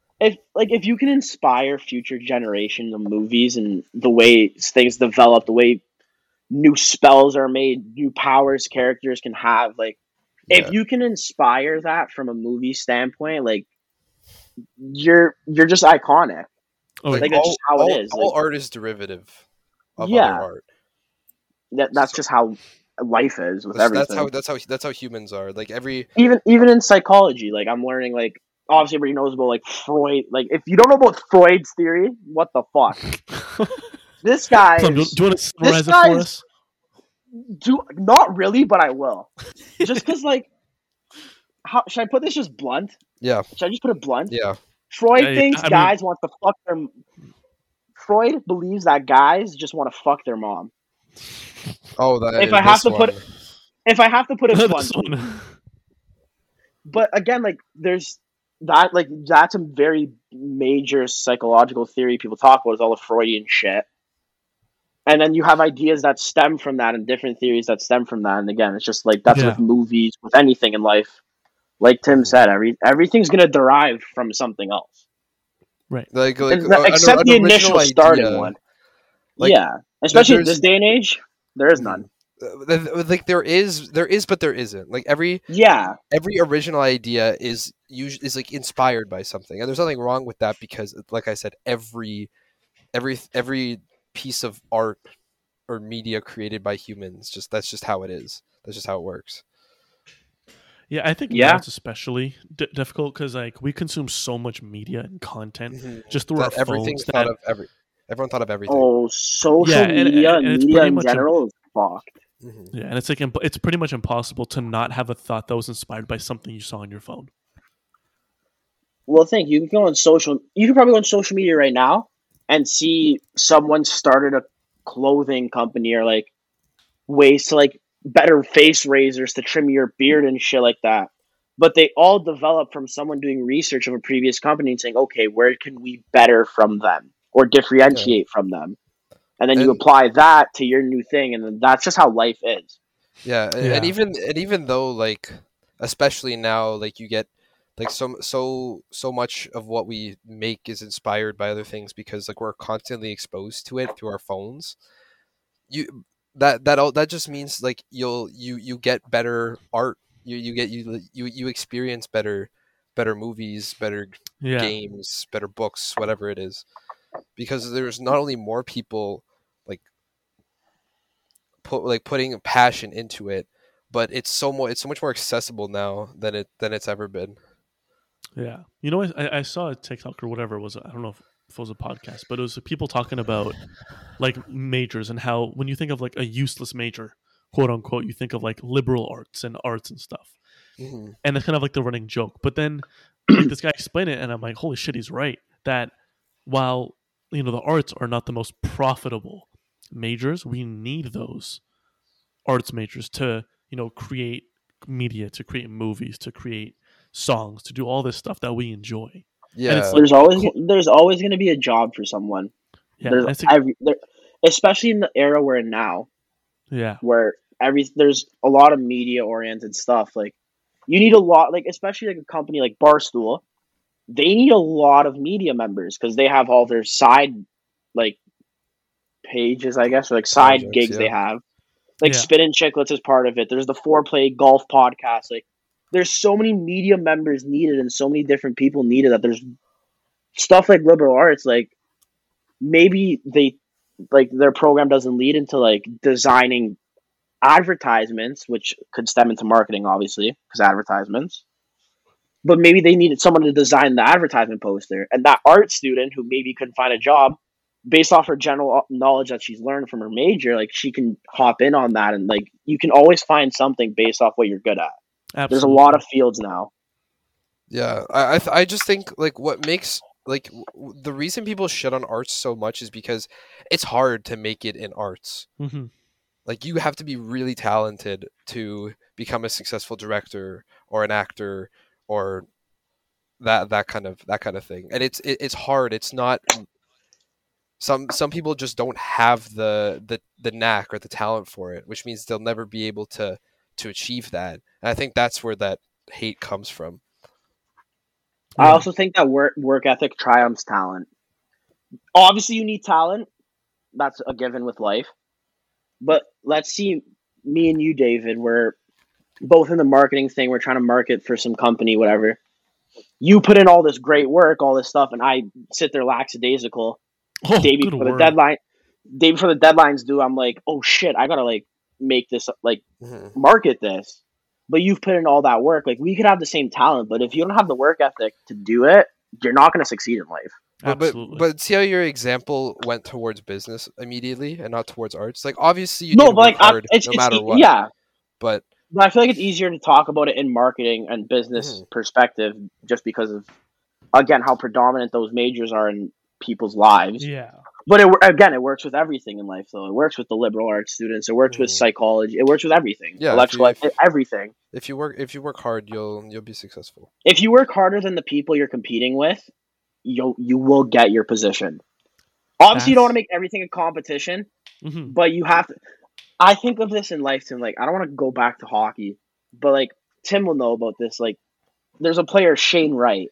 If you can inspire future generations of movies and the way things develop, the way new spells are made, new powers characters can have, like Yeah. if you can inspire that from a movie standpoint, like you're just iconic. Oh, Like yeah. that's just how it is. All Like, art is derivative of other yeah, art. that's So- just how life is with everything. That's how humans are. Like every Even in psychology, like I'm learning, like obviously everybody knows about like Freud. Like if you don't know about Freud's theory, what the fuck? This guy Plum, do is, you want to summarize it guy for is- us? not really, but I will. Just because like, how should I put this just blunt? yeah, Should I just put it blunt? yeah. Freud Yeah, thinks I mean- guys want to fuck their. Freud believes that guys just want to fuck their mom. Oh, that If I have to put it- If I have to put it This bluntly, one. but again, like there's that, like that's a very major psychological theory people talk about is all the Freudian shit. And then you have ideas that stem from that and different theories that stem from that. And again, it's just like that's Yeah. with movies, with anything in life. Like Tim said, everything's gonna derive from something else. like Except an the original initial starting idea. one. Like, yeah. Especially in there's- this day and age, there is none. Like there is, but there isn't. Like every Yeah. original idea is usually like inspired by something, and there's nothing wrong with that because, like I said, every piece of art or media created by humans, that's just how it is. That's just how it works. Yeah, I think Yeah. now it's especially difficult because like we consume so much media and content just through our That everything's phones. thought of everyone thought of everything. Oh, social Yeah, and media and it's media pretty in much general is fucked. Mhm. Yeah, and it's like it's pretty much impossible to not have a thought that was inspired by something you saw on your phone. Well, think you can go on social. You can probably go on social media right now and see someone started a clothing company or like ways to like better face razors to trim your beard and shit like that. But they all develop from someone doing research of a previous company and saying, okay, where can we better from them or differentiate from them? And then you And- apply that to your new thing, and then that's just how life is. Yeah, Yeah. and even though like especially now like you get like so much of what we make is inspired by other things because like we're constantly exposed to it through our phones. That just means like you get better art. You experience better movies, better Yeah, games, better books, whatever it is. Because there's not only more people like putting passion into it, but it's so much more accessible now than it's ever been. yeah. You know, I saw a TikTok or whatever it was. I don't know if if it was a podcast, but it was people talking about like majors and how when you think of like a useless major, quote unquote, you think of like liberal arts and stuff. Mm-hmm. And it's kind of like the running joke. But then like this guy explained it and I'm like, holy shit, he's right. That while the arts are not the most profitable majors, we need those arts majors to, create media, to create movies, to create songs, to do all this stuff that we enjoy. Yeah. it's like- There's always going to be a job for someone. Yeah. Especially in the era we're in now, Yeah. where there's a lot of media oriented stuff. Like you need a lot, like especially like a company like Barstool, they need a lot of media members because they have all their side like pages, I guess, or like side Projects, gigs yeah. they have. Like Yeah. Spin and Chicklets is part of it. There's the Foreplay Golf podcast. Like there's so many media members needed and so many different people needed that there's stuff like liberal arts. Like maybe their program doesn't lead into like designing advertisements, which could stem into marketing, obviously, because advertisements. But maybe they needed someone to design the advertisement poster, and that art student who maybe couldn't find a job, based off her general knowledge that she's learned from her major, like she can hop in on that, and like you can always find something based off what you're good at. Absolutely. There's a lot of fields now. Yeah, I just think like what makes like the reason people shit on arts so much is because it's hard to make it in arts. Mm-hmm. Like you have to be really talented to become a successful director or an actor or that kind of thing. And it's hard. It's not. Some people just don't have the knack or the talent for it, which means they'll never be able to achieve that. And I think that's where that hate comes from. I also think that work ethic triumphs talent. Obviously, you need talent. That's a given with life. But let's see, me and you, David, we're both in the marketing thing. We're trying to market for some company, whatever. You put in all this great work, all this stuff, and I sit there lackadaisical. Day before the deadline's due, I'm like, oh shit, I gotta like make this like market this. But you've put in all that work. Like we could have the same talent, but if you don't have the work ethic to do it, you're not gonna succeed in life. Absolutely. But see how your example went towards business immediately and not towards arts. Like obviously you need to work hard no matter what. Yeah, but I feel like it's easier to talk about it in marketing and business perspective, just because of again how predominant those majors are in people's lives. Yeah. But it works with everything in life, though. It works with the liberal arts students. It works with psychology. It works with everything. Yeah, electrical, everything. If you work hard, you'll be successful. If you work harder than the people you're competing with, you will get your position. Obviously, you don't want to make everything a competition, but you have to. I think of this in life, Tim. Like, I don't want to go back to hockey, but like Tim will know about this. Like, there's a player, Shane Wright,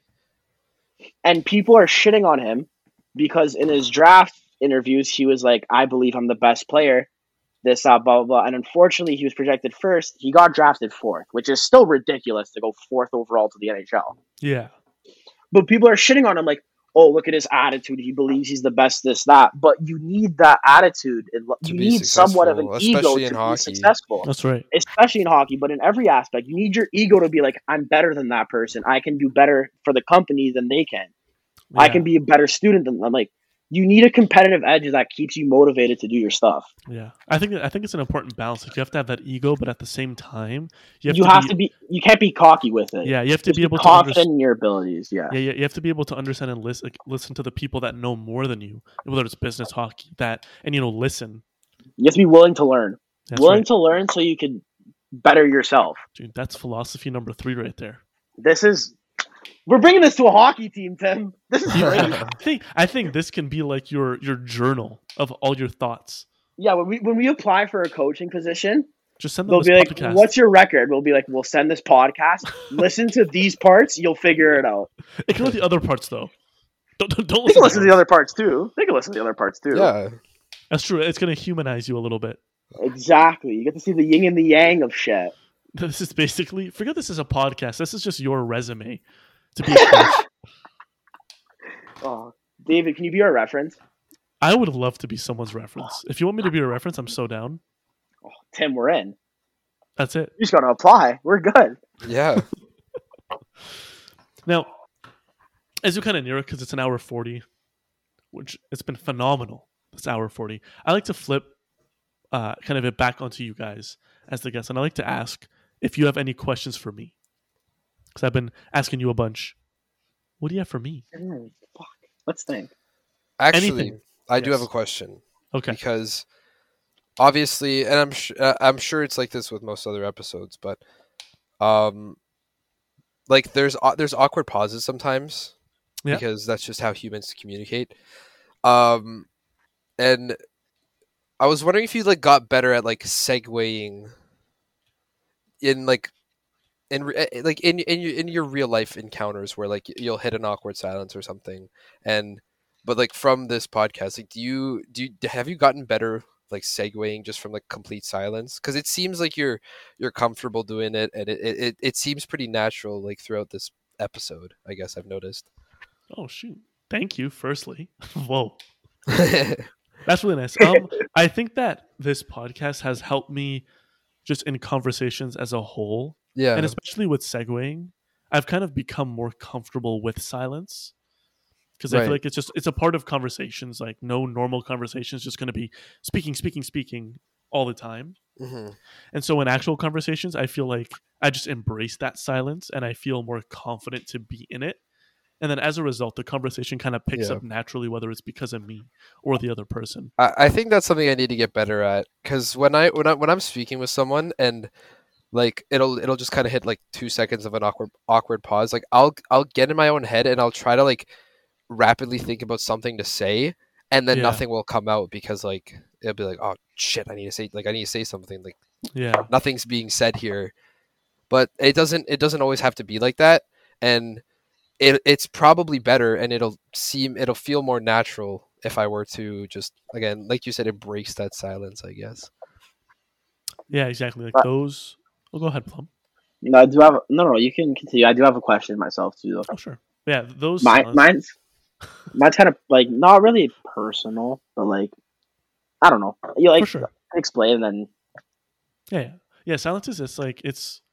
and people are shitting on him because in his draft interviews, he was like, I believe I'm the best player, this, blah, blah, blah. And unfortunately, he was projected first. He got drafted fourth, which is still ridiculous to go fourth overall to the NHL. Yeah. But people are shitting on him like, oh, look at his attitude. He believes he's the best, this, that. But you need that attitude. You need somewhat of an ego to be successful. That's right. Especially in hockey, but in every aspect. You need your ego to be like, I'm better than that person. I can do better for the company than they can. Yeah. I can be a better student than them. Like, you need a competitive edge that keeps you motivated to do your stuff. Yeah, I think it's an important balance. Like you have to have that ego, but at the same time, you can't be cocky with it. Yeah, you have to be able to confident in your abilities. Yeah, you have to be able to understand and listen to the people that know more than you, whether it's business, hockey, and listen. You have to be willing to learn. To learn so you can better yourself. Dude, that's philosophy number 3 right there. We're bringing this to a hockey team, Tim. This is great. I think this can be like your journal of all your thoughts. Yeah, when we apply for a coaching position, just send them this they'll be podcast. Like, "What's your record?" We'll be like, "We'll send this podcast. Listen to these parts. You'll figure it out." It can let the other parts though. Don't they can listen to the other parts too. Yeah, that's true. It's gonna humanize you a little bit. Exactly. You get to see the yin and the yang of shit. This is basically forget this is a podcast. This is just your resume to be a coach. Oh, David, can you be our reference? I would love to be someone's reference. If you want me to be a reference, I'm so down. Oh, Tim, we're in. That's it. You just gotta apply. We're good. Yeah. Now, as we kind of near it, because it's an hour 40, which it's been phenomenal. This hour 40. I like to flip kind of it back onto you guys as the guests, and I like to ask if you have any questions for me, because I've been asking you a bunch. What do you have for me? Fuck. Let's think. Actually, Anything. I do Yes. have a question. Okay. Because obviously, and I'm sure it's like this with most other episodes, but like there's awkward pauses sometimes, Yeah. because that's just how humans communicate. And I was wondering if you like got better at like segueing in like in your real life encounters where like you'll hit an awkward silence or something, but like from this podcast, like have you gotten better like segueing just from like complete silence? Because it seems like you're comfortable doing it, and it seems pretty natural like throughout this episode. I guess I've noticed. Oh shoot! Thank you. Firstly, whoa, that's really nice. I think that this podcast has helped me just in conversations as a whole, Yeah. and especially with segueing. I've kind of become more comfortable with silence, because I feel Right. like it's a part of conversations. Like no normal conversation is just going to be speaking all the time. hmm And so in actual conversations, I feel like I just embrace that silence and I feel more confident to be in it. And then as a result, the conversation kind of picks Yeah. up naturally, whether it's because of me or the other person. I think that's something I need to get better at, because when I'm speaking with someone and like it'll just kind of hit like 2 seconds of an awkward pause, like I'll get in my own head and I'll try to like rapidly think about something to say, and then Yeah. nothing will come out because like it'll be like, oh shit, I need to say something, like Yeah. nothing's being said here. But it doesn't always have to be like that, and it's probably better, and it'll feel more natural if I were to just, again, like you said, embrace that silence, I guess. Yeah, exactly. Like Right. those. Oh, go ahead, Plum. No, I do have no. You can continue. I do have a question myself too, though. Oh, sure. Yeah, those. Mine's kind of like not really personal, but like I don't know. You like For sure. explain and then Yeah. Silence is it's like it's.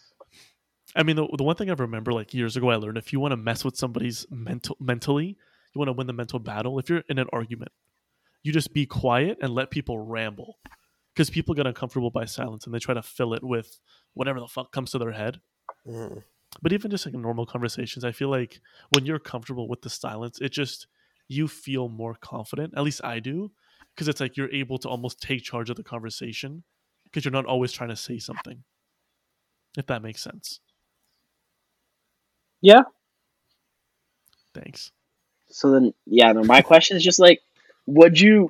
I mean, the one thing I remember like years ago, I learned if you want to mess with somebody's mentally, you want to win the mental battle. If you're in an argument, you just be quiet and let people ramble, because people get uncomfortable by silence and they try to fill it with whatever the fuck comes to their head. Mhm. But even just like normal conversations, I feel like when you're comfortable with the silence, it just you feel more confident. At least I do, because it's like you're able to almost take charge of the conversation because you're not always trying to say something. If that makes sense. yeah. Thanks. So then yeah. No, my question is just like, would you?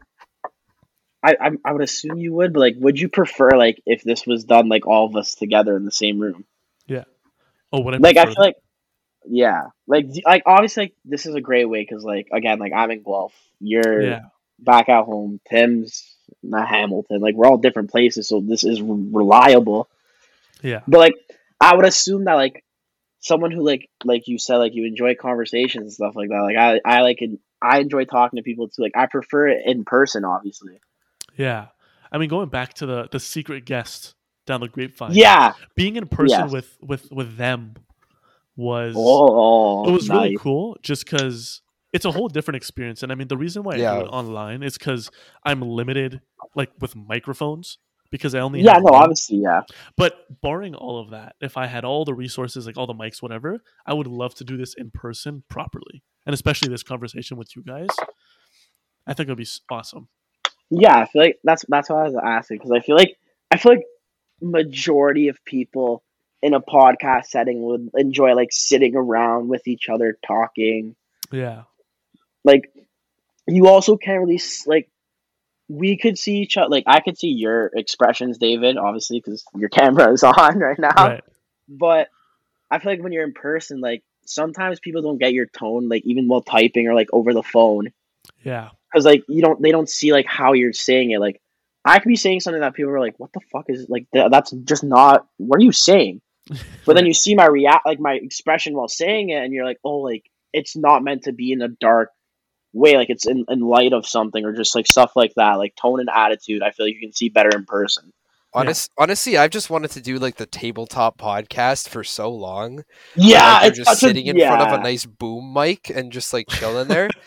I would assume you would, but like, would you prefer like if this was done like all of us together in the same room? Yeah. Oh, what I Like I prefer feel like yeah, like obviously like, this is a great way because like again like I'm in Guelph, you're yeah. back at home, Tim's not Hamilton, like we're all different places, so this is reliable. Yeah. But like I would assume that like someone who like you said like you enjoy conversations and stuff like that, like I enjoy talking to people too. Like I prefer it in person, obviously. Yeah. I mean, going back to the secret guest down the grapevine. Yeah. Being in person Yes. with them was Oh, it was really nice. cool just because it's a whole different experience. And I mean, the reason why I Yeah. do it online is because I'm limited like with microphones because I only Yeah, have no, one. obviously, yeah. But barring all of that, if I had all the resources, like all the mics, whatever, I would love to do this in person properly. And especially this conversation with you guys. I think it would be awesome. Yeah, I feel like that's why I was asking because I feel like majority of people in a podcast setting would enjoy like sitting around with each other talking. Yeah. Like you also can't really like we could see each other. Like I could see your expressions, David, obviously because your camera is on right now. Right. But I feel like when you're in person, like sometimes people don't get your tone, like even while typing or like over the phone. Yeah. Because like they don't see like how you're saying it. Like I could be saying something that people are like, "What the fuck is like?" That's just not. What are you saying? But then you see my my expression while saying it, and you're like, "Oh, like it's not meant to be in a dark way. Like it's in light of something, or just like stuff like that. Like tone and attitude. I feel like you can see better in person." Honestly, I've just wanted to do like the tabletop podcast for so long. Yeah, Like, it's you're just such sitting in front of a nice boom mic and just like chilling there.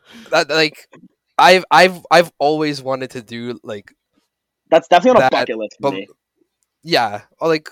that like I've always wanted to do like That's definitely on a that, bucket list for but me. yeah, or, like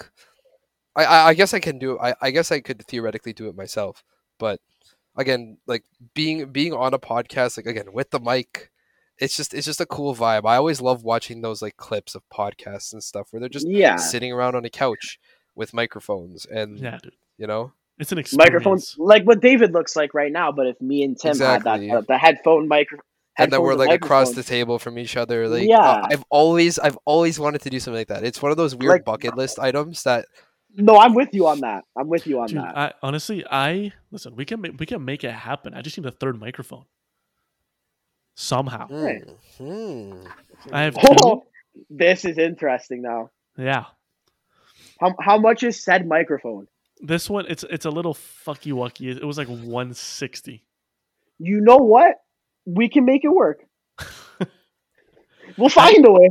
I guess I can do I guess I could theoretically do it myself, but again, like being on a podcast, like again with the mic, it's just a cool vibe. I always love watching those like clips of podcasts and stuff where they're just Yeah, sitting around on a couch with microphones and Yeah, dude. you know It's an microphones experience. like what David looks like right now. But if me and Tim had that exactly. the headphone And then headphones we're and like across microphones, the table from each other. Like yeah, I've always wanted to do something like that. It's one of those weird like bucket list items that no, I'm with you on that. I'm with you on Dude, that. I honestly, I listen. We can make it happen. I just need a third microphone somehow. Hey. I have two. Oh, this is interesting now. Yeah, How much is said microphone? this one it's a little fucky wucky. It was like 160. You know what? We can make it work. We'll find a way.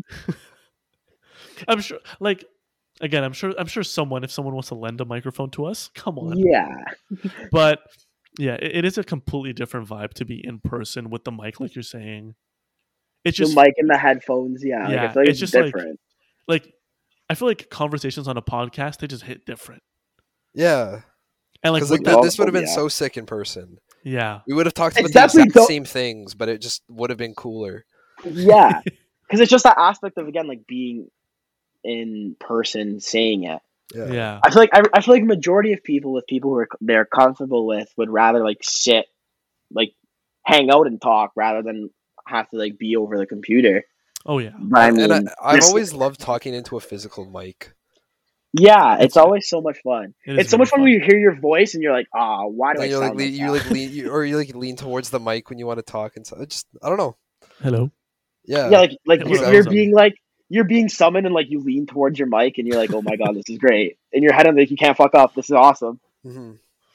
I'm sure. Like again, I'm sure someone, if someone wants to lend a microphone to us, come on. Yeah, But yeah, it is a completely different vibe to be in person with the mic, like you're saying. It's the just mic and the headphones. Yeah, Yeah, like I feel like it's it's just different. like I feel like conversations on a podcast, they just hit different. yeah, And like because with like that, this would have been yeah. so sick in person. yeah, We would have talked It's about the definitely exact dope. same things, but it just would have been cooler. Yeah, because it's just that aspect of again like being in person saying it. yeah. I feel like majority of people with people who are they're comfortable with would rather like sit, like hang out and talk rather than have to like be over the computer. Oh yeah, But I mean, I've this- always loved talking into a physical mic. yeah, it's It's- always so much fun. it is It's so very much fun when you hear your voice and you're like, ah, why do I And you're sound like like you that? like lean you lean towards the mic when you want to talk and so it just I don't know. Hello. Yeah. Yeah, like It you're, was you're awesome. being like you're being summoned and like you lean towards your mic and you're like, oh my god, this is great. In your head, I'm like, you can't fuck up. This is awesome. Mhm.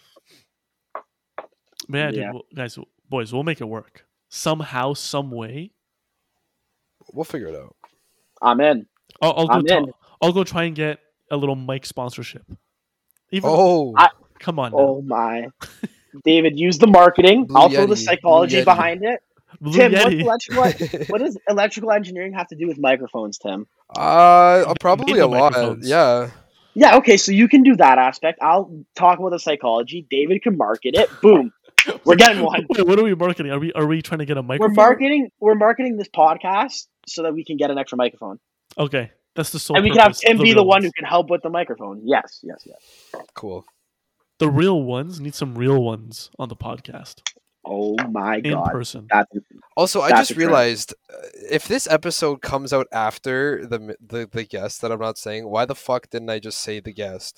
But yeah, Yeah. dude, guys, boys, we'll make it work somehow, some way. We'll figure it out. I'm in. I'll go. I'm in. I'll go try and get a little mic sponsorship. Even Oh, come on now, Oh my. David, use the marketing. Blue I'll throw the Yeti, psychology Blue Yeti. behind it. Blue Tim, Yeti. what does electrical engineering have to do with microphones, Tim? probably made a the lot. microphones. Yeah. Yeah, okay, so you can do that aspect. I'll talk about the psychology. David can market it. Boom. We're getting one. Wait, what are we marketing? Are we trying to get a microphone? We're marketing this podcast so that we can get an extra microphone. Okay, that's the sole. And we can have purpose Tim of be the real one ones. who can help with the microphone. Yes. Cool. The real ones need some real ones on the podcast Oh my in god. person. Also, I That's just a trend. realized if this episode comes out after the guest that I'm not saying, why the fuck didn't I just say the guest?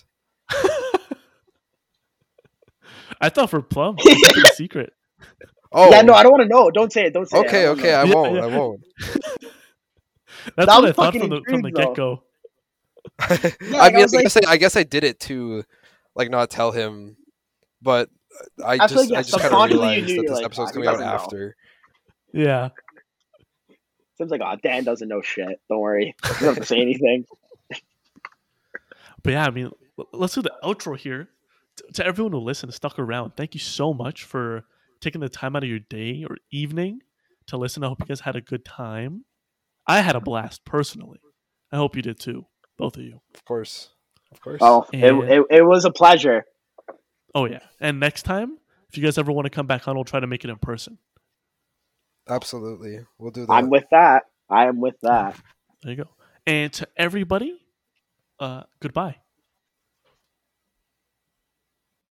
I thought for Plum, keep it a secret. Oh, Yeah, no, I don't want to know. Don't say it. Don't say it. okay, I don't okay, know. I Yeah, won't. yeah. I won't. That's That what was I thought fucking from the intrigued, get go. Yeah, I like, I mean, was like- I guess I did it to like not tell him, but I I feel like, yeah, just kind of subconsciously you realized knew, that you're this like, episode's "Ah, he coming out doesn't know." after. Yeah, Tim's like, oh, Dan doesn't know shit. Don't worry. You don't have to say anything. but yeah, I mean, let's do the outro here. To everyone who listened, stuck around, thank you so much for taking the time out of your day or evening to listen. I hope you guys had a good time. I had a blast personally. I hope you did too, both of you. Of course. Oh, And- it was a pleasure. Oh yeah, and next time, if you guys ever want to come back on, we'll try to make it in person. Absolutely, we'll do that. I'm with that. I am with that. There you go. And to everybody, goodbye.